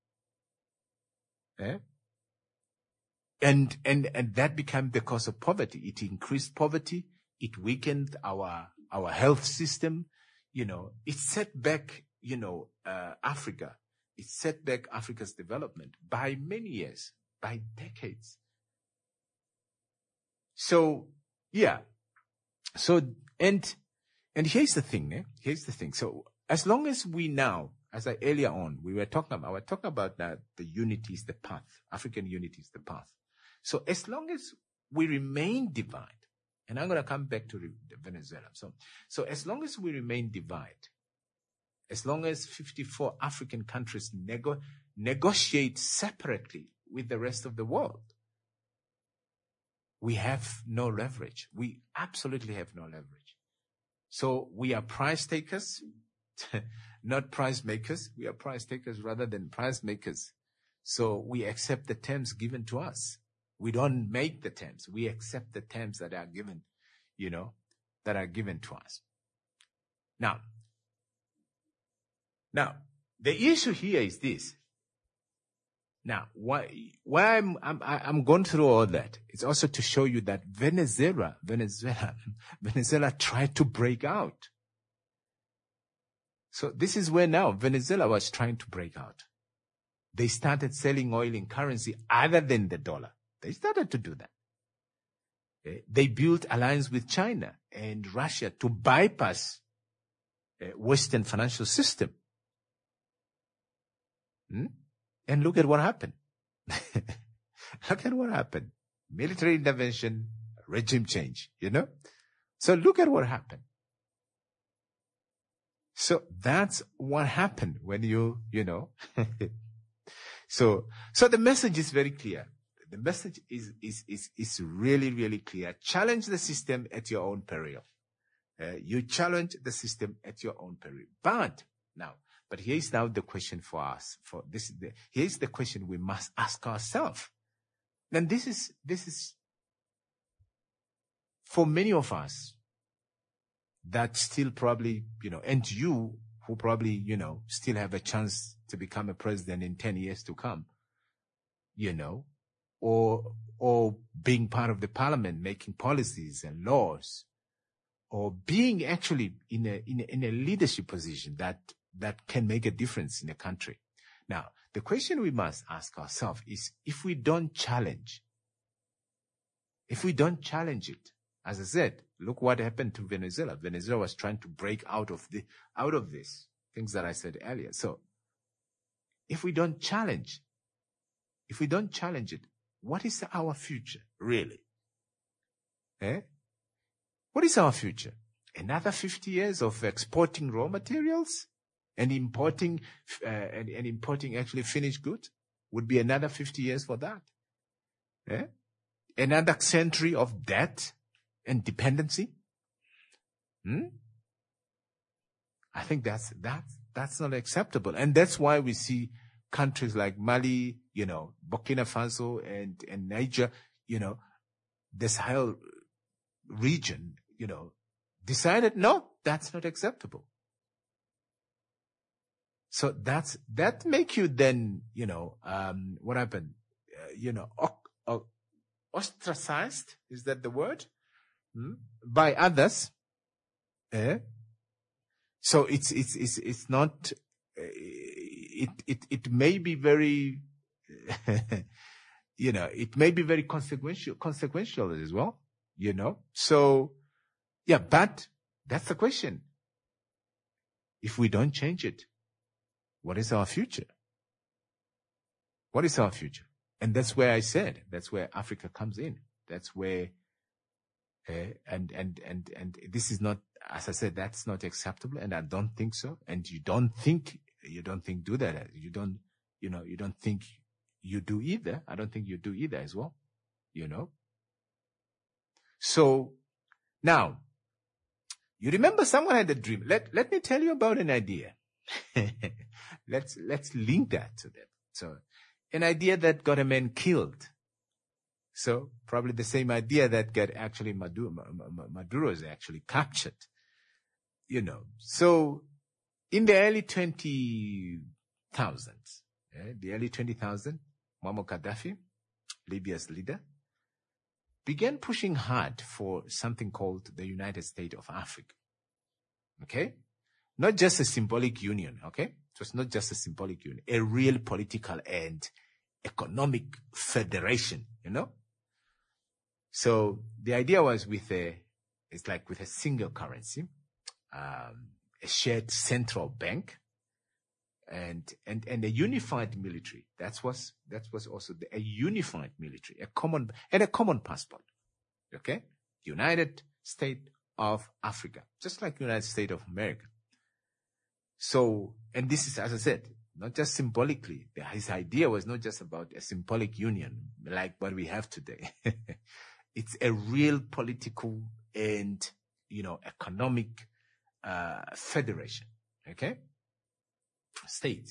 Eh? And, and, and that became the cause of poverty. It increased poverty. It weakened our, our health system. You know, it set back, you know, uh, Africa. It set back Africa's development by many years, by decades. So, yeah. So, and, and here's the thing, eh? Here's the thing. So, as long as we now, as I earlier on, we were talking about, we're talking about that the unity is the path. African unity is the path. So, as long as we remain divided, and I'm going to come back to Venezuela. So, so as long as we remain divided, as long as fifty-four African countries nego- negotiate separately with the rest of the world, we have no leverage. We absolutely have no leverage. So we are price takers, not price makers. We are price takers rather than price makers. So we accept the terms given to us. We don't make the terms. We accept the terms that are given, you know, that are given to us. Now, Now, the issue here is this. Now, why, why I'm, I'm, I'm going through all that, it's also to show you that Venezuela, Venezuela, Venezuela tried to break out. So this is where now Venezuela was trying to break out. They started selling oil in currency other than the dollar. They started to do that. Okay? They built alliance with China and Russia to bypass a Western financial system. Hmm? And look at what happened. Look at what happened. Military intervention, regime change, you know? So look at what happened. So that's what happened when you, you know. so, so the message is very clear. The message is, is, is, is really, really clear. Challenge the system at your own peril. Uh, you challenge the system at your own peril. But now, but here's now the question for us. For this, the, here's the question we must ask ourselves. And this is, this is for many of us that still probably, you know, and you who probably, you know, still have a chance to become a president in ten years to come, you know, or, or being part of the parliament, making policies and laws, or being actually in a, in a, in a leadership position that, that can make a difference in a country. Now, the question we must ask ourselves is, if we don't challenge, if we don't challenge it, as I said, look what happened to Venezuela. Venezuela was trying to break out of the, out of this, things that I said earlier. So, if we don't challenge, if we don't challenge it, what is our future, really? Eh? What is our future? Another fifty years of exporting raw materials and importing, uh, and, and importing actually finished goods? Would be another fifty years for that. Eh? Another century of debt and dependency? Hmm? I think that's, that's, that's not acceptable. And that's why we see countries like Mali, you know, Burkina Faso and, and Niger, you know, the Sahel region, you know, decided, no, that's not acceptable. So that's, that make you then, you know, um, what happened? Uh, you know, o- o- ostracized, is that the word? Hmm? By others. Eh? So it's, it's, it's, it's not, uh, it, it, it may be very, you know, it may be very consequential, consequential as well, you know. So, yeah, but that's the question. If we don't change it, what is our future? What is our future? And that's where I said, that's where Africa comes in. That's where, uh, and, and, and, and this is not, as I said, that's not acceptable. And I don't think so. And you don't think, you don't think do that. You don't, you know, you don't think you do either. I don't think you do either as well, you know. So now, you remember someone had a dream. Let, let me tell you about an idea. let's, let's link that to them. So an idea that got a man killed. So probably the same idea that got actually Maduro, Maduro is actually captured, you know. So in the early twenty thousands, eh, the early twenty thousands, Muammar Gaddafi, Libya's leader, began pushing hard for something called the United States of Africa. Okay? Not just a symbolic union, okay? It was not just a symbolic union, a real political and economic federation, you know? So the idea was with a, it's like with a single currency, um, a shared central bank, and, and, and a unified military. That was, that was also the, a unified military, a common, and a common passport. Okay? United States of Africa, just like United States of America. So, and this is, as I said, not just symbolically. His idea was not just about a symbolic union like what we have today. It's a real political and, you know, economic, uh, federation. Okay? State.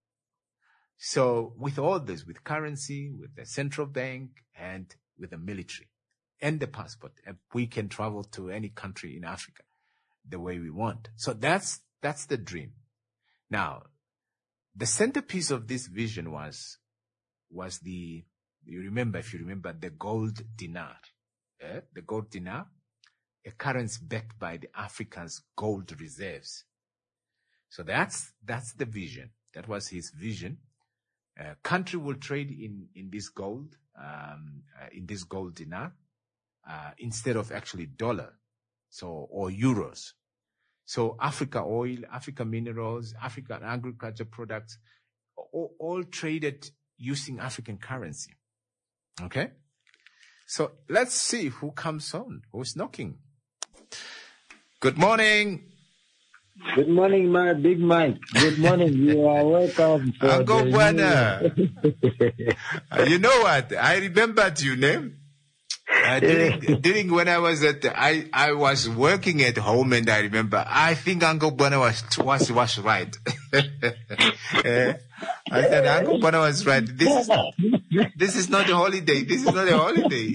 So with all this, with currency, with the central bank, and with the military and the passport, we can travel to any country in Africa the way we want. So that's, that's the dream. Now, the centerpiece of this vision was, was the, you remember, if you remember, the gold dinar, eh? The gold dinar, a currency backed by the Africans' gold reserves. So that's, that's the vision. That was his vision. Uh, country will trade in, in this gold, um, uh, in this gold dinar, uh, instead of actually dollar. So, or euros. So Africa oil, Africa minerals, African agriculture products, all, all traded using African currency. Okay? So let's see who comes on, who's knocking. Good morning. Good morning, my big Mike. Good morning. You are welcome. Uncle Buana. You know what? I remembered your name. Uh, during, during when I was at, I, I was working at home, and I remember, I think Uncle Buana was, was, was right. uh, I said, Uncle Buana was right. This is, this is not a holiday. This is not a holiday.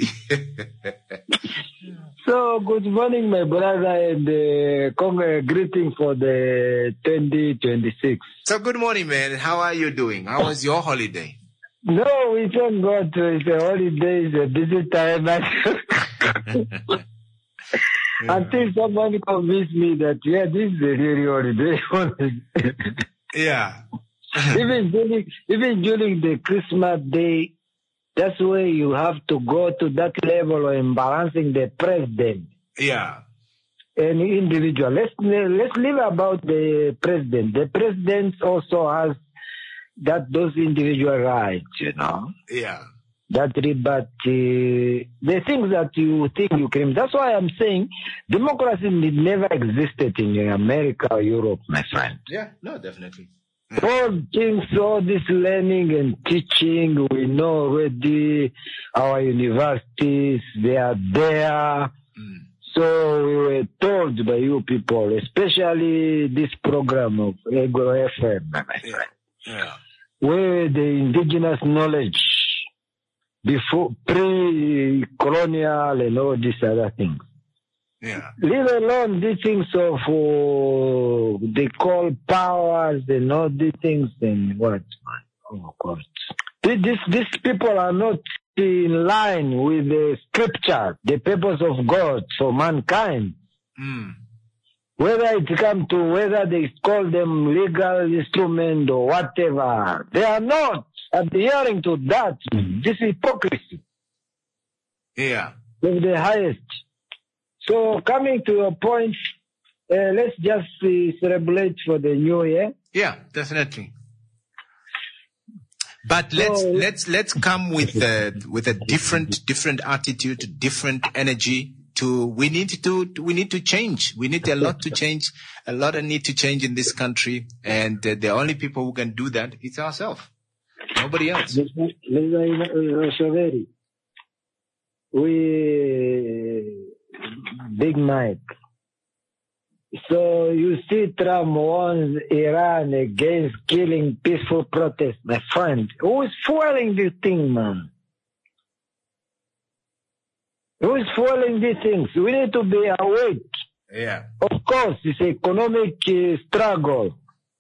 So, good morning, my brother, and uh, con- greeting for the twenty twenty-six. So, good morning, man. How are you doing? How was your holiday? No, we thank God. It's a holiday. It's a busy time. Yeah. Until someone convinced me that, yeah, this is a really holiday. Yeah. even, during, even during the Christmas day, that's where you have to go to that level of balancing the president. Yeah. An individual. Let's, let's leave about the president. The president also has that those individual rights, you know. Yeah. That, but uh, the things that you think you can. That's why I'm saying democracy never existed in America or Europe, my friend. Yeah, no, definitely. All things, all this learning and teaching, we know already. Our universities, they are there. Mm. So we were told by you people, especially this program of Ego F M, my friend. Yeah. Where the indigenous knowledge before pre-colonial and all these other things. Yeah. Leave alone these things of uh, they call powers and all these things and what? Oh God! These these people are not in line with the scripture, the purpose of God for mankind. Mm. Whether it comes to whether they call them legal instrument or whatever, they are not adhering to that. This hypocrisy. Yeah. Of the highest. So coming to your point, uh, let's just uh, celebrate for the new year. Yeah, definitely. But let's So, let's let's come with a with a different different attitude, different energy. To we need to we need to change. We need a lot to change. A lot of need to change in this country, and uh, the only people who can do that is ourselves. Nobody else. We Big Mike. So you see Trump warns Iran against killing peaceful protests, my friend. Who is fueling this thing, man? Who is fueling these things? We need to be awake. Yeah. Of course, it's an economic uh, struggle.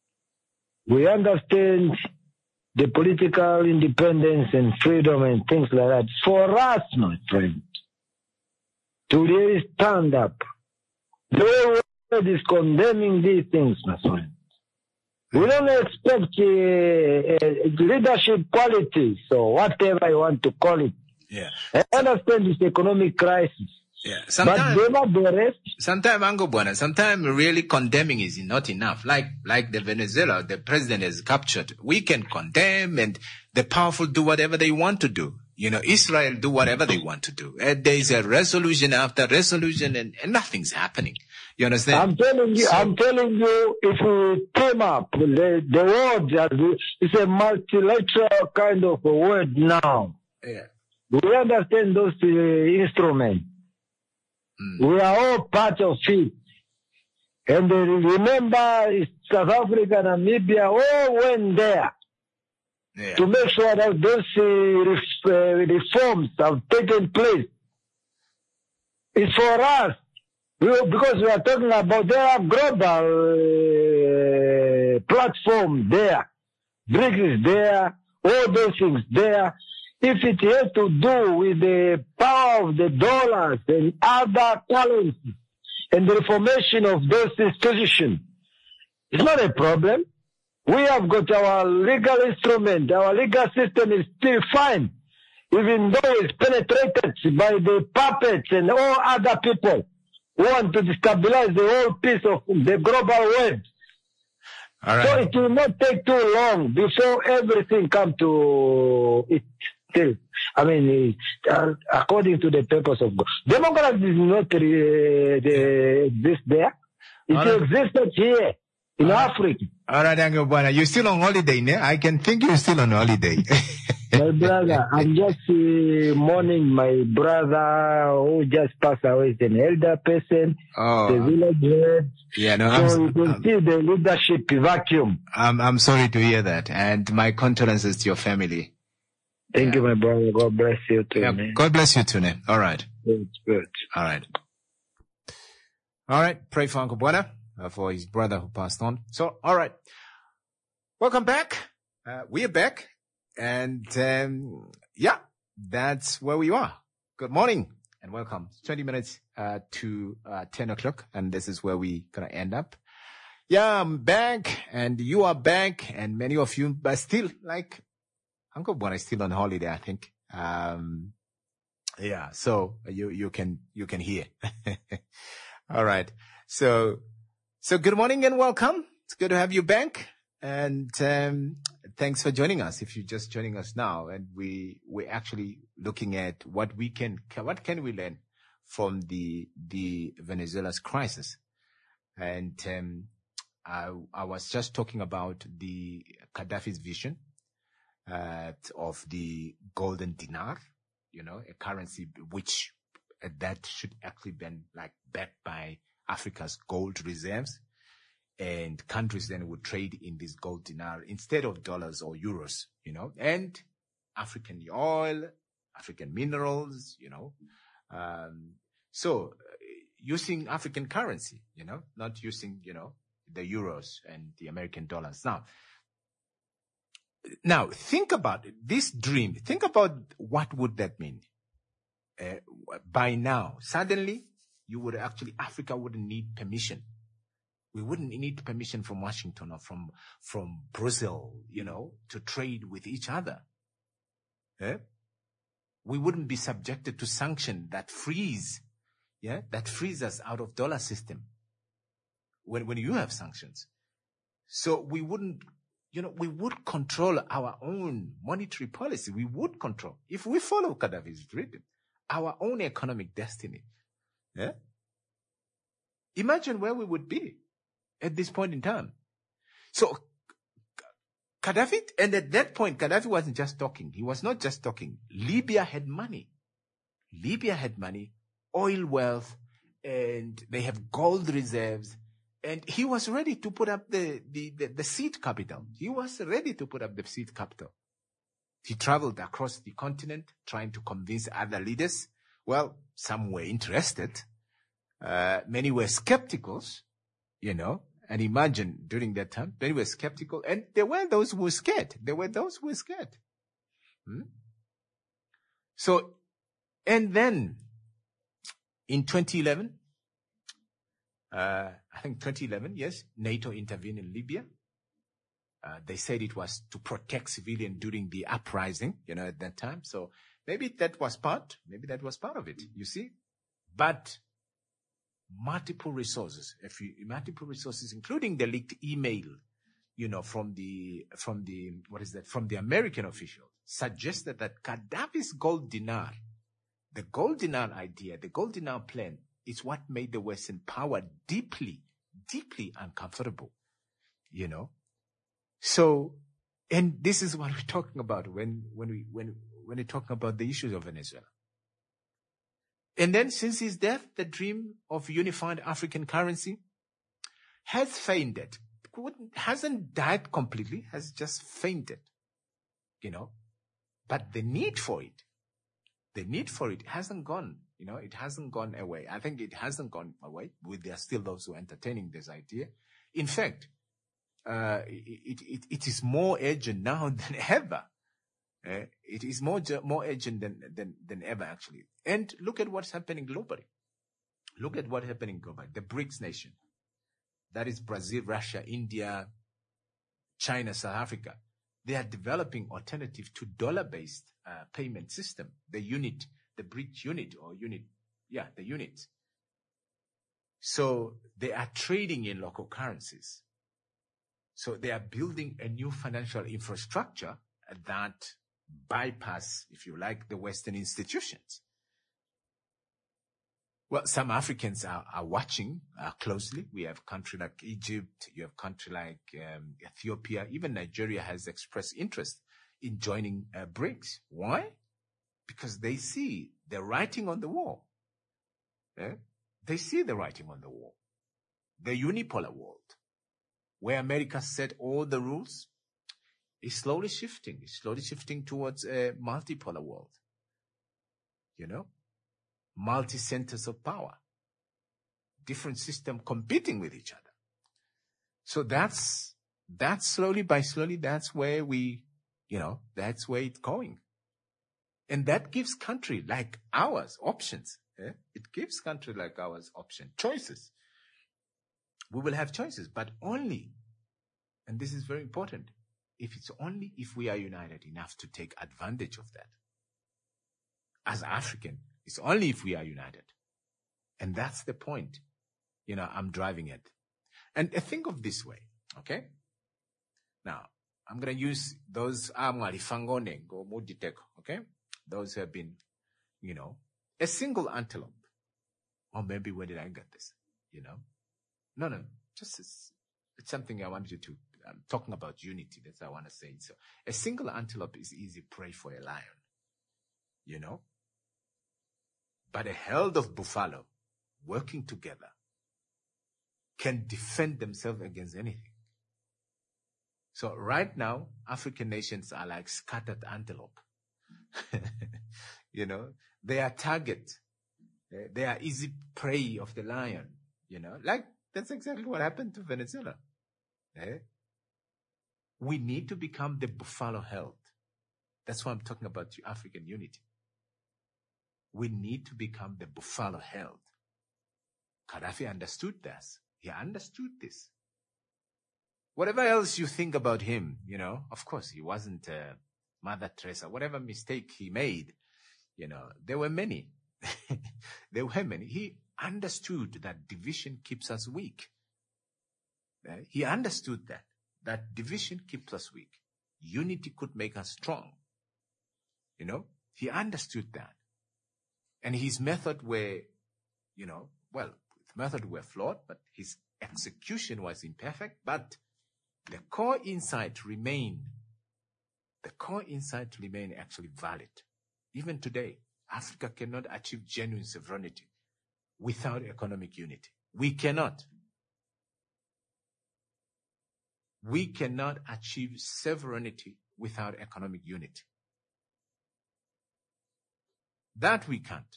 We understand the political independence and freedom and things like that. For us, my friend, to really stand up. The whole world is condemning these things, my friend. We don't expect uh, uh, leadership qualities or whatever you want to call it. Yeah. I understand this economic crisis. Yeah. But Sometimes, nevertheless, sometimes, Uncle Buana, sometimes really condemning is not enough. Like, like the Venezuela, the president is captured. We can condemn, and the powerful do whatever they want to do. You know, Israel do whatever they want to do. And there is a resolution after resolution, and, and nothing's happening. You understand? I'm telling you, So- I'm telling you, if we team up, the, the world is a multilateral kind of a word now. Yeah. We understand those uh, instruments. Mm. We are all part of it. And uh, remember, South Africa, Namibia, all went there Yeah. to make sure that those uh, ref, uh, reforms have taken place. It's for us. We, because we are talking about their global uh, platform there. BRICS is there, all those things there. If it has to do with the power of the dollars and other currencies and the reformation of those institutions, it's not a problem. We have got our legal instrument. Our legal system is still fine, even though it's penetrated by the puppets and all other people who want to destabilize the whole piece of the global web. All right. So it will not take too long before everything come to it. Still, I mean, uh, according to the purpose of God. Democracy is not uh, the, exist there. It All right. existed here in All right. Africa. All right, Uncle Bwana. You're still on holiday, ne? I can think you're still on holiday. My brother, I'm just uh, mourning my brother who just passed away. He's an elder person, Oh. the village head. Yeah, no, So I'm, you can I'm, see the leadership vacuum. I'm, I'm sorry to hear that. And my condolences to your family. Thank Yeah. you, my brother. God bless you too, Yeah, man. God bless you too, ne? All right. Good, good. All right. All right. Pray for Uncle Bwana, uh, for his brother who passed on. So, all right. Welcome back. Uh, we are back. And, um, yeah, that's where we are. Good morning and welcome. twenty minutes, uh, to, uh, ten o'clock. And this is where we gonna end up. Yeah, I'm back and you are back and many of you, but still like Uncle Bwana is still on holiday, I think. Um, yeah, so you, you can, you can hear. All right. So, so good morning and welcome. It's good to have you back. And, um, thanks for joining us. If you're just joining us now, and we, we're actually looking at what we can, what can we learn from the, the Venezuela's crisis. And, um, I, I was just talking about the Gaddafi's vision, uh, of the golden dinar, you know, a currency which uh, that should actually be like backed by Africa's gold reserves. And countries then would trade in this gold dinar instead of dollars or euros, you know, and African oil, African minerals, you know. Um, so uh, using African currency, you know, not using, you know, the euros and the American dollars. Now, now think about it, this dream. Think about what would that mean? Uh, by now, suddenly you would actually, Africa wouldn't need permission. We wouldn't need permission from Washington or from, from Brazil, you know, to trade with each other. Yeah? We wouldn't be subjected to sanction that freeze, yeah, that frees us out of dollar system when, when you have sanctions. So we wouldn't, you know, we would control our own monetary policy. We would control, if we follow Gaddafi's rhythm, our own economic destiny. Yeah? Imagine where we would be at this point in time. So, Gaddafi, and at that point, Gaddafi wasn't just talking. He was not just talking. Libya had money. Libya had money, oil wealth, and they have gold reserves. And he was ready to put up the, the, the, the seed capital. He was ready to put up the seed capital. He traveled across the continent trying to convince other leaders. Well, some were interested. Uh, many were skeptical. You know, and imagine during that time, they were skeptical, and there were those who were scared. There were those who were scared. Hmm? So, and then in twenty eleven, uh, I think twenty eleven, yes, NATO intervened in Libya. Uh, they said it was to protect civilians during the uprising, you know, at that time. So maybe that was part, maybe that was part of it, you see. But multiple resources, if you, multiple resources, including the leaked email, you know, from the, from the, what is that, from the American official, suggested that Gaddafi's gold dinar, the gold dinar idea, the gold dinar plan, is what made the Western power deeply, deeply uncomfortable, you know. So, and this is what we're talking about when, when we, when, when we're talking about the issues of Venezuela. And then since his death, the dream of unified African currency has fainted. Hasn't died completely, has just fainted, you know. But the need for it, the need for it hasn't gone, you know, it hasn't gone away. I think it hasn't gone away. There are still those who are entertaining this idea. In fact, uh, it, it, it is more urgent now than ever. Uh, it is more more urgent than, than than ever, actually. And look at what's happening globally. Look at what's happening globally. The BRICS nation, that is Brazil, Russia, India, China, South Africa. They are developing alternative to dollar-based uh, payment system. The unit, the BRICS unit or unit, yeah, the unit. So they are trading in local currencies. So they are building a new financial infrastructure that bypass, if you like, the Western institutions. Well, some Africans are, are watching uh, closely. We have a country like Egypt. You have a country like um, Ethiopia. Even Nigeria has expressed interest in joining uh, BRICS. Why? Because they see the writing on the wall. Eh? They see the writing on the wall. The unipolar world, where America set all the rules, is slowly shifting. It's slowly shifting towards a multipolar world. You know? Multi-centers of power. Different systems competing with each other. So that's, that's slowly by slowly, that's where we, you know, that's where it's going. And that gives country like ours options. Eh? It gives country like ours option, choices. We will have choices, but only, and this is very important, if it's only if we are united enough to take advantage of that. As African, it's only if we are united. And that's the point, you know, I'm driving at. And uh, think of this way, okay? Now, I'm going to use those, okay? Those who have been, you know, a single antelope. Or maybe where did I get this, you know? No, no, just it's, it's something I want you to, I'm talking about unity, that's what I want to say. So a single antelope is easy prey for a lion, you know? But a herd of buffalo working together can defend themselves against anything. So right now, African nations are like scattered antelope. You know, they are target. They are easy prey of the lion, you know, like that's exactly what happened to Venezuela. Eh? We need to become the buffalo herd. That's why I'm talking about African unity. We need to become the buffalo herd. Gaddafi understood this. He understood this. Whatever else you think about him, you know, of course, he wasn't uh, Mother Teresa. Whatever mistake he made, you know, there were many. There were many. He understood that division keeps us weak. Uh, he understood that, that division keeps us weak. Unity could make us strong. You know, he understood that. And his method were, you know, well, his method were flawed, but his execution was imperfect, but the core insight remained, the core insight remained actually valid. Even today, Africa cannot achieve genuine sovereignty without economic unity. We cannot. We cannot achieve sovereignty without economic unity. That we can't.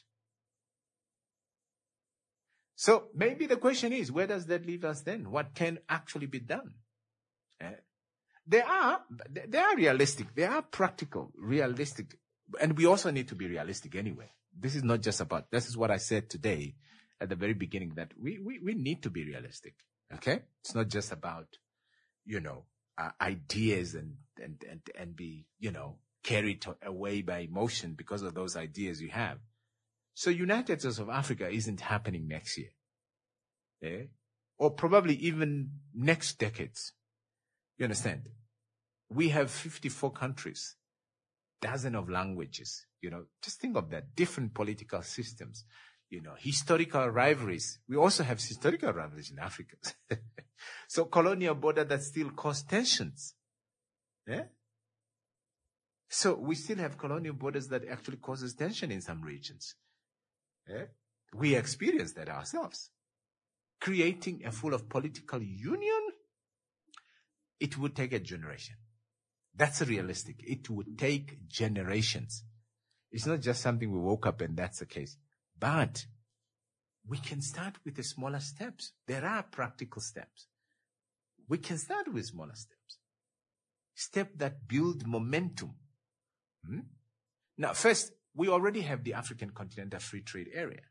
So maybe the question is, where does that leave us then? What can actually be done? Uh, they are, they are realistic. They are practical, realistic. And we also need to be realistic anyway. This is not just about, this is what I said today at the very beginning, that we, we, we need to be realistic. Okay? It's not just about, you know, uh, ideas and, and, and, and be, you know, carried away by emotion because of those ideas you have. So United States of Africa isn't happening next year. Eh? Or probably even next decades. You understand? We have fifty-four countries, dozen of languages, you know, just think of that, different political systems, you know, historical rivalries. We also have historical rivalries in Africa. So colonial border that still cause tensions. Yeah? So we still have colonial borders that actually causes tension in some regions. Yeah? We experience that ourselves. Creating a full of political union, it would take a generation. That's realistic. It would take generations. It's not just something we woke up and that's the case. But we can start with the smaller steps. There are practical steps. We can start with smaller steps. Steps that build momentum. Hmm? Now, first, we already have the African Continental Free Trade Area.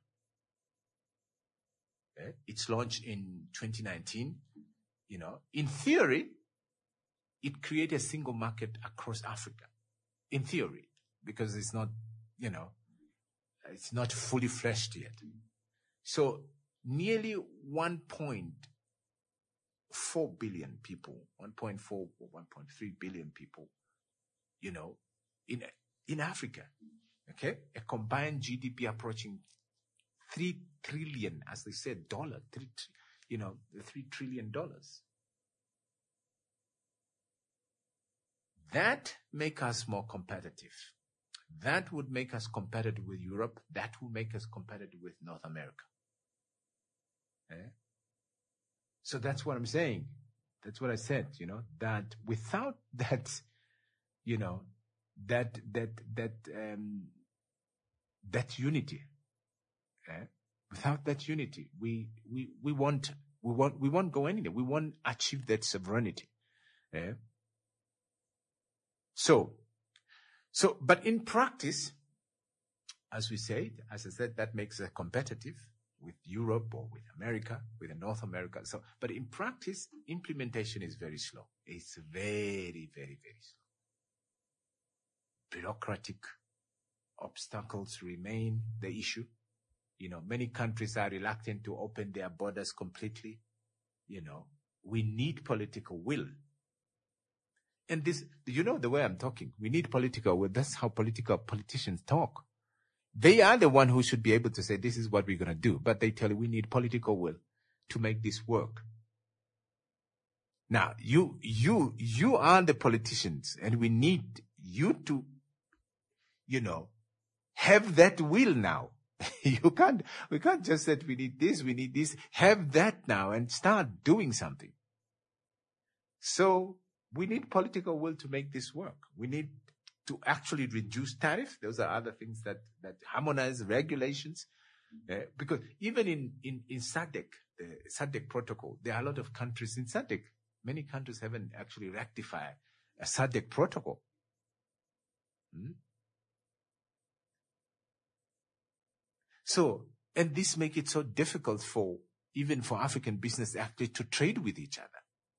Okay? It's launched in twenty nineteen. You know, in theory, it creates a single market across Africa. In theory, because it's not, you know, it's not fully fleshed yet. So nearly one point four billion people, one point four or one point three billion people, you know, in, in Africa, okay? A combined G D P approaching three trillion, as they said, dollar, three, you know, three trillion dollars. That make us more competitive. That would make us competitive with Europe. That would make us competitive with North America. Eh? So that's what I'm saying. That's what I said, you know, that without that, you know, that, that, that, um, that unity, eh? Without that unity, we, we, we won't, we won't, we won't go anywhere. We won't achieve that sovereignty. Eh? So, so, but in practice, as we said, as I said, that makes us competitive with Europe or with America, with North America. So, but in practice, implementation is very slow. It's very, very, very slow. Bureaucratic obstacles remain the issue. You know, many countries are reluctant to open their borders completely. You know, we need political will. And this, you know the way I'm talking, we need political will. That's how political politicians talk. They are the one who should be able to say, this is what we're going to do. But they tell you, we need political will to make this work. Now, you, you, you are the politicians, and we need you to, you know, have that will now. You can't, we can't just say we need this, we need this. Have that now and start doing something. So we need political will to make this work. We need to actually reduce tariff. Those are other things that, that harmonize regulations. Uh, because even in, in, in SADC, the SADC protocol, there are a lot of countries in SADC. Many countries haven't actually rectified a SADC protocol. Hmm? So, and this makes it so difficult for, even for African business actually to trade with each other.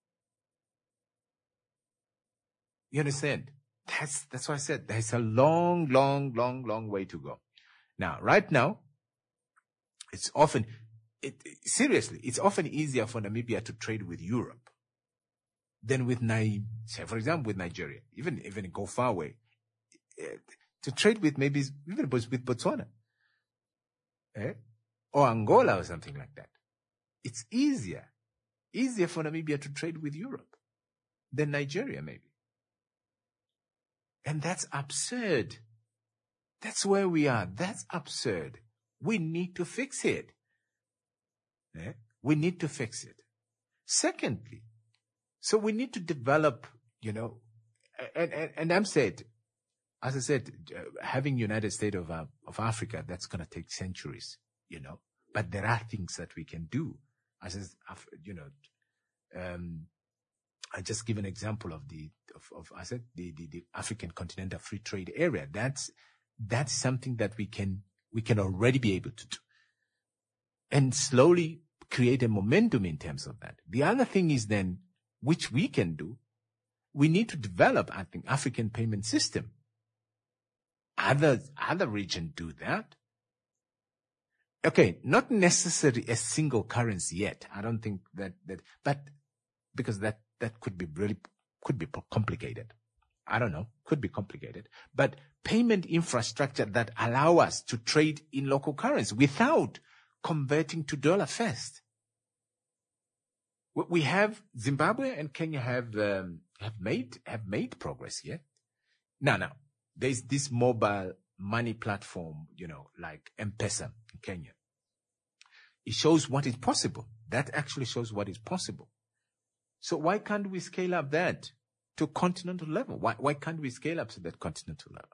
You understand? That's, that's why I said there's a long, long, long, long way to go. Now, right now, it's often, it, seriously, it's often easier for Namibia to trade with Europe than with, Ni- say, for example, with Nigeria. Even, even go far away. Uh, to trade with maybe, even with Botswana. Eh? Or Angola or something like that. It's easier. Easier for Namibia to trade with Europe than Nigeria, maybe. And that's absurd. That's where we are. That's absurd. We need to fix it. Eh? We need to fix it. Secondly, so we need to develop, you know, and, and, and I'm said, as I said, uh, having United States of, uh, of Africa, that's going to take centuries, you know, but there are things that we can do. As, is, you know, um, I just give an example of the, of, of I said, the, the, the African Continental Free Trade Area. That's, that's something that we can, we can already be able to do. And slowly create a momentum in terms of that. The other thing is then, which we can do, we need to develop, I think, African payment system. Other, other regions do that. Okay, not necessarily a single currency yet. I don't think that, that, but because that, that could be really, could be complicated. I don't know, could be complicated, but payment infrastructure that allow us to trade in local currency without converting to dollar first. We have Zimbabwe and Kenya have, um, have made, have made progress here. Now, now, there's this mobile money platform, you know, like M-Pesa in Kenya. It shows what is possible. That actually shows what is possible. So why can't we scale up that to continental level? Why, why can't we scale up to that continental level?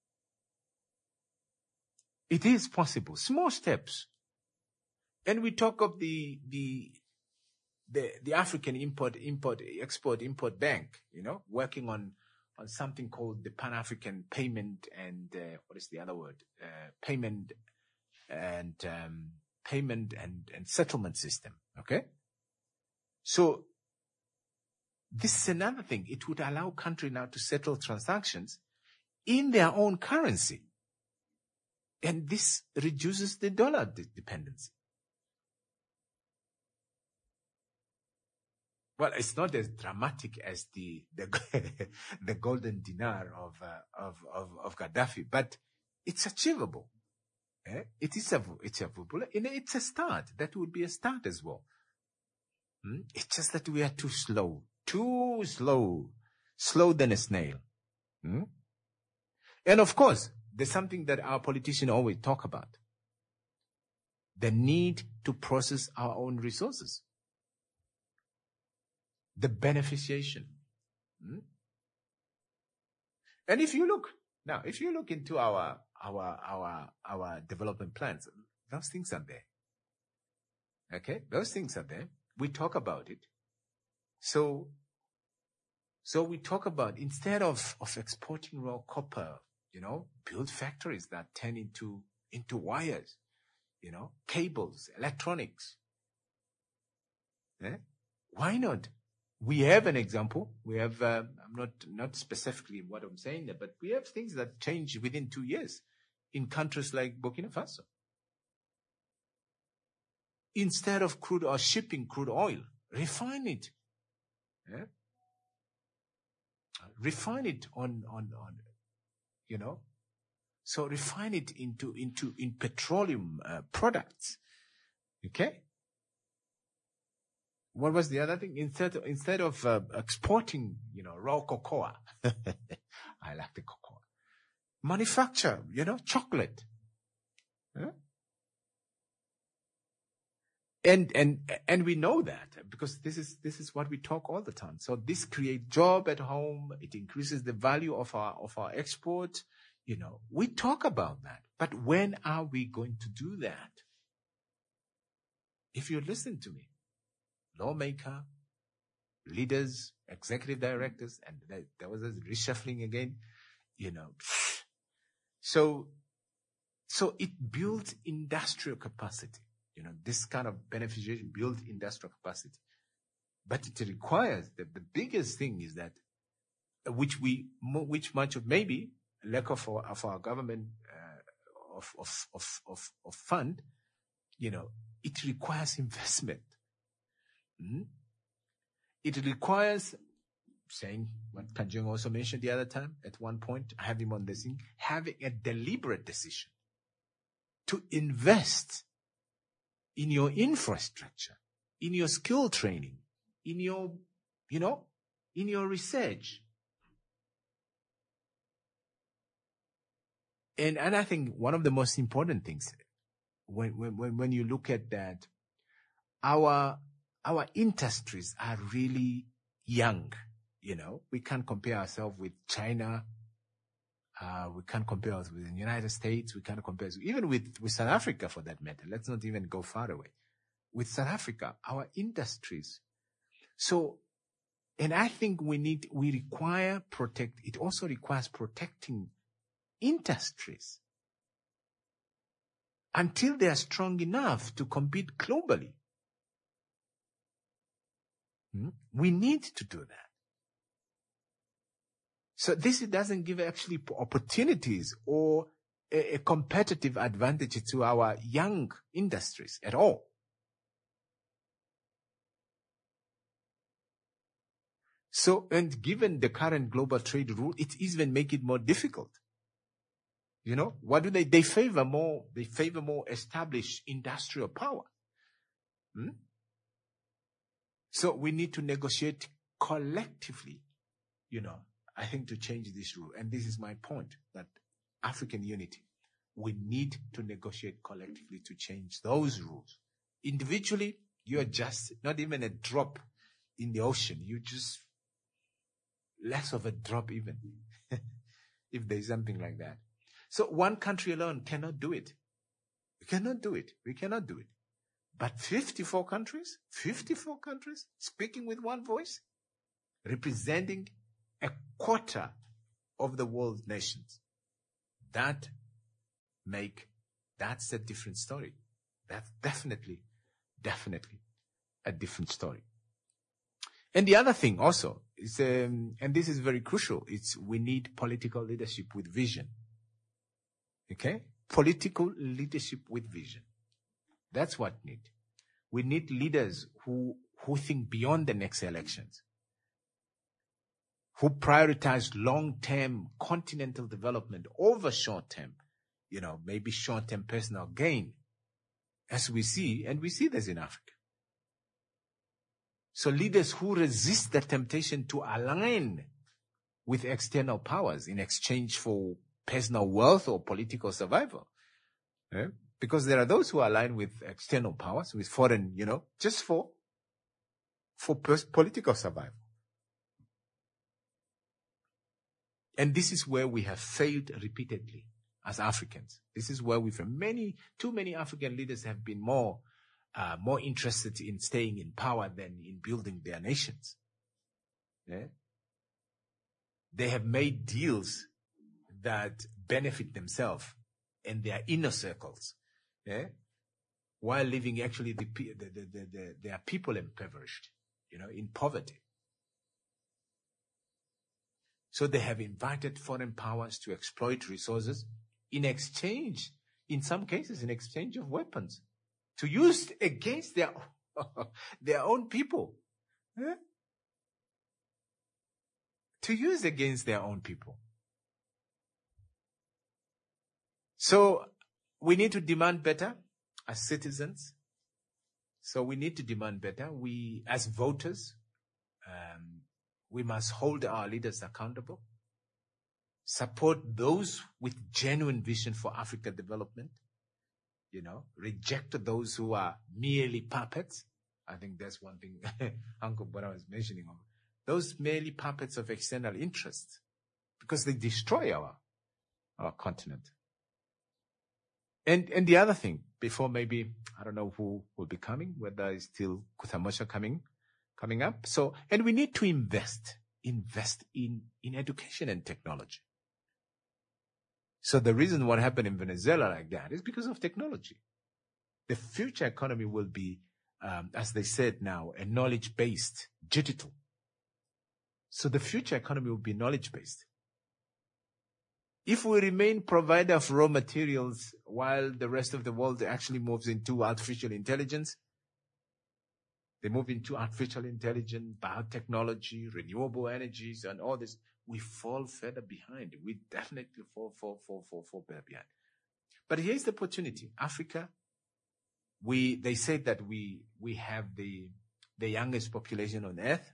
It is possible. Small steps. And we talk of the, the, the, the African import, import, export, import bank, you know, working on, on something called the Pan-African payment and, uh, what is the other word? Uh, payment and, um, payment and, and settlement system. Okay. So this is another thing. It would allow country now to settle transactions in their own currency. And this reduces the dollar de- dependency. Well, it's not as dramatic as the the, the golden dinar of, uh, of of of Gaddafi, but it's achievable. Eh? It is a, it's a, it's a start. That would be a start as well. Hmm? It's just that we are too slow, too slow, slower than a snail. Hmm? And of course, there's something that our politicians always talk about. The need to process our own resources. The beneficiation. Hmm? And if you look, now, if you look into our, our, our, our development plans, those things are there. Okay? Those things are there. We talk about it. So, so we talk about, instead of, of exporting raw copper, you know, build factories that turn into, into wires, you know, cables, electronics. Eh? Why not? We have an example. We have, uh, I'm not, not specifically what I'm saying there, but we have things that change within two years in countries like Burkina Faso. Instead of crude or shipping crude oil, refine it. Yeah? Refine it on, on, on, you know. So refine it into, into, in petroleum uh, products. Okay? What was the other thing? Instead of, instead of uh, exporting, you know, raw cocoa. I like the cocoa. Manufacture, you know, chocolate. Huh? And, and, and we know that because this is, this is what we talk all the time. So this creates job at home. It increases the value of our, of our export. You know, we talk about that, but when are we going to do that? If you listen to me, lawmaker, leaders, executive directors, and there, there was a reshuffling again, you know. So, so it builds industrial capacity. You know, this kind of beneficiation builds industrial capacity. But it requires, the, the biggest thing is that, which we, which much of maybe lack of our, of our government, uh, of, of, of, of, of fund, you know, it requires investment. Mm-hmm. It requires, saying what Kanjung also mentioned the other time, at one point, I have him on this thing, having a deliberate decision to invest in your infrastructure, in your skill training, in your, you know, in your research. And, and I think one of the most important things, when, when, when you look at that, our, our industries are really young. You know, we can't compare ourselves with China. Uh, we can't compare us with the United States. We can't compare us even with, with South Africa for that matter. Let's not even go far away. With South Africa, our industries. So, and I think we need, we require protect, it also requires protecting industries until they are strong enough to compete globally. Hmm? We need to do that. So this doesn't give actually opportunities or a, a competitive advantage to our young industries at all. So, and given the current global trade rule, it even make it more difficult. You know, what do they, they favor more, they favor more established industrial power. Hmm? So we need to negotiate collectively, you know, I think to change this rule. And this is my point, that African unity, we need to negotiate collectively to change those rules. Individually, you are just not even a drop in the ocean. You just less of a drop even, if there's something like that. So one country alone cannot do it. We cannot do it. We cannot do it. But fifty-four countries, fifty-four countries speaking with one voice, representing a quarter of the world's nations. That make, that's a different story. That's definitely, definitely a different story. And the other thing also is, um, and this is very crucial, it's we need political leadership with vision. Okay? Political leadership with vision. That's what we need. We need leaders who, who think beyond the next elections, who prioritize long-term continental development over short-term, you know, maybe short-term personal gain, as we see, and we see this in Africa. So leaders who resist the temptation to align with external powers in exchange for personal wealth or political survival. Eh? Because there are those who align with external powers, with foreign, you know, just for, for pers- political survival. And this is where we have failed repeatedly as Africans. This is where we've, many, too many African leaders have been more, uh, more interested in staying in power than in building their nations. Yeah? They have made deals that benefit themselves and their inner circles, yeah? While leaving actually the, the, the, the, the, their people impoverished, you know, in poverty. So they have invited foreign powers to exploit resources in exchange, in some cases, in exchange of weapons, to use against their, their own people. Yeah? To use against their own people. So we need to demand better as citizens. So we need to demand better. We, as voters, um, we must hold our leaders accountable, support those with genuine vision for African development, you know, reject those who are merely puppets. I think that's one thing Uncle Bora was mentioning. Those merely puppets of external interest, because they destroy our, our continent. And, and the other thing, before maybe, I don't know who will be coming, whether it's still Kuthamosha coming, coming up. So, and we need to invest, invest in, in education and technology. So the reason what happened in Venezuela like that is because of technology. The future economy will be, um, as they said now, a knowledge-based, digital. So the future economy will be knowledge-based. If we remain provider of raw materials while the rest of the world actually moves into artificial intelligence, they move into artificial intelligence, biotechnology, renewable energies, and all this, we fall further behind. We definitely fall, fall, fall, fall, fall further behind. But here's the opportunity. Africa, we, they say that we, we have the, the youngest population on earth.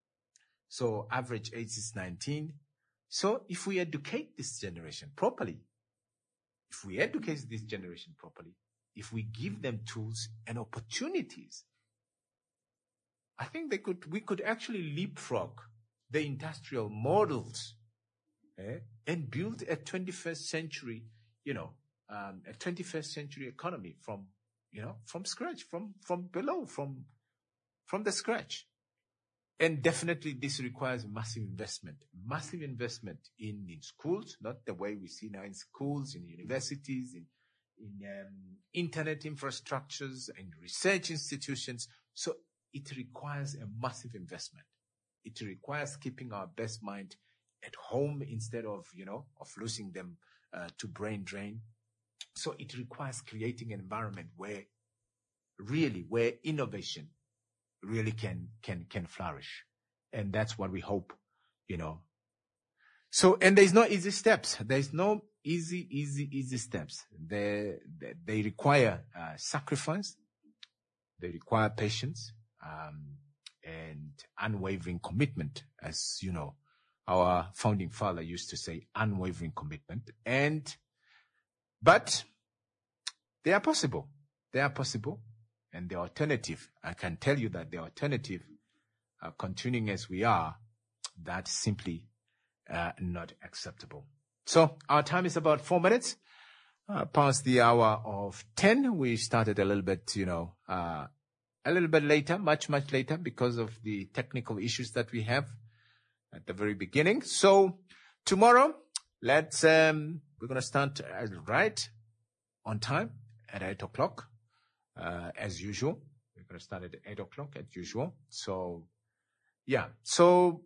So average age is nineteen. So if we educate this generation properly, if we educate this generation properly, if we give them tools and opportunities, I think they could, we could actually leapfrog the industrial models, eh, and build a twenty-first century, you know, um, a twenty-first century economy from, you know, from scratch, from, from below, from, from the scratch. And definitely this requires massive investment, massive investment in, in schools, not the way we see now in schools, in universities, in, in um, internet infrastructures, in research institutions. So it requires a massive investment. It requires keeping our best mind at home instead of, you know, of losing them uh, to brain drain. So it requires creating an environment where really, where innovation really can, can, can flourish. And that's what we hope, you know. So, and there's no easy steps. There's no easy, easy, easy steps. They, they, they require uh, sacrifice. They require patience, um, and unwavering commitment. As you know, our founding father used to say, unwavering commitment. And, but they are possible. They are possible. And the alternative, I can tell you that the alternative, uh, continuing as we are, that's simply uh, not acceptable. So our time is about four minutes uh, past the hour of ten. We started a little bit, you know, uh, a little bit later, much, much later because of the technical issues that we have at the very beginning. So tomorrow, let's, um, we're going to start right on time at eight o'clock. Uh, as usual, we're going to start at eight o'clock as usual. So, yeah. So,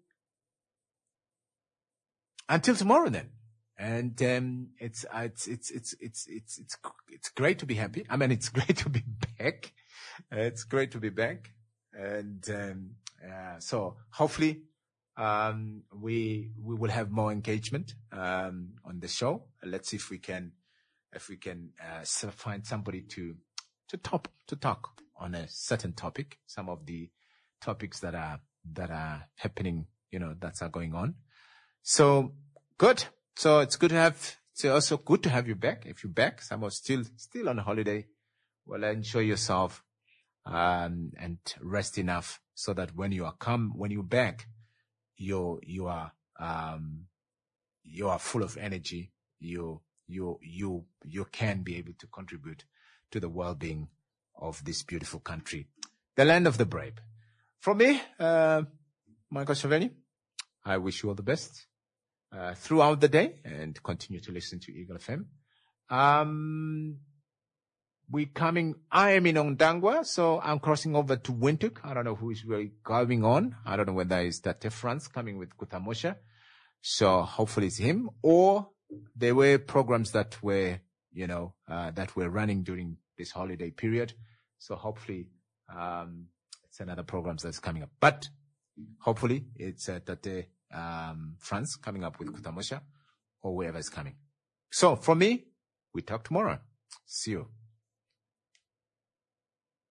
until tomorrow then. And, um, it's, uh, it's, it's, it's, it's, it's, it's, it's great to be happy. I mean, it's great to be back. Uh, it's great to be back. And, um, uh, so hopefully, um, we, we will have more engagement, um, on the show. Let's see if we can, if we can uh, find somebody to to talk to talk on a certain topic, some of the topics that are that are happening, you know, that are going on. So good. So it's good to have. It's also good to have you back. If you're back, some are still still on holiday. Well, enjoy yourself um, and rest enough so that when you are come when you're back, you you are um, you are full of energy. You you you you can be able to contribute to the well-being of this beautiful country, the land of the brave. From me, uh, Michael Shaveni, I wish you all the best uh, throughout the day and continue to listen to Eagle F M. Um, we coming, I am in Ondangwa, so I'm crossing over to Windhoek. I don't know who is really going on. I don't know whether it's Tate France coming with Kutamosha. So hopefully it's him, or there were programs that were, you know, uh, that were running during this holiday period. So hopefully, um, it's another program that's coming up, but hopefully it's uh, Tate, um, France coming up with Kutamosha or whoever is coming. So from me, we talk tomorrow. See you.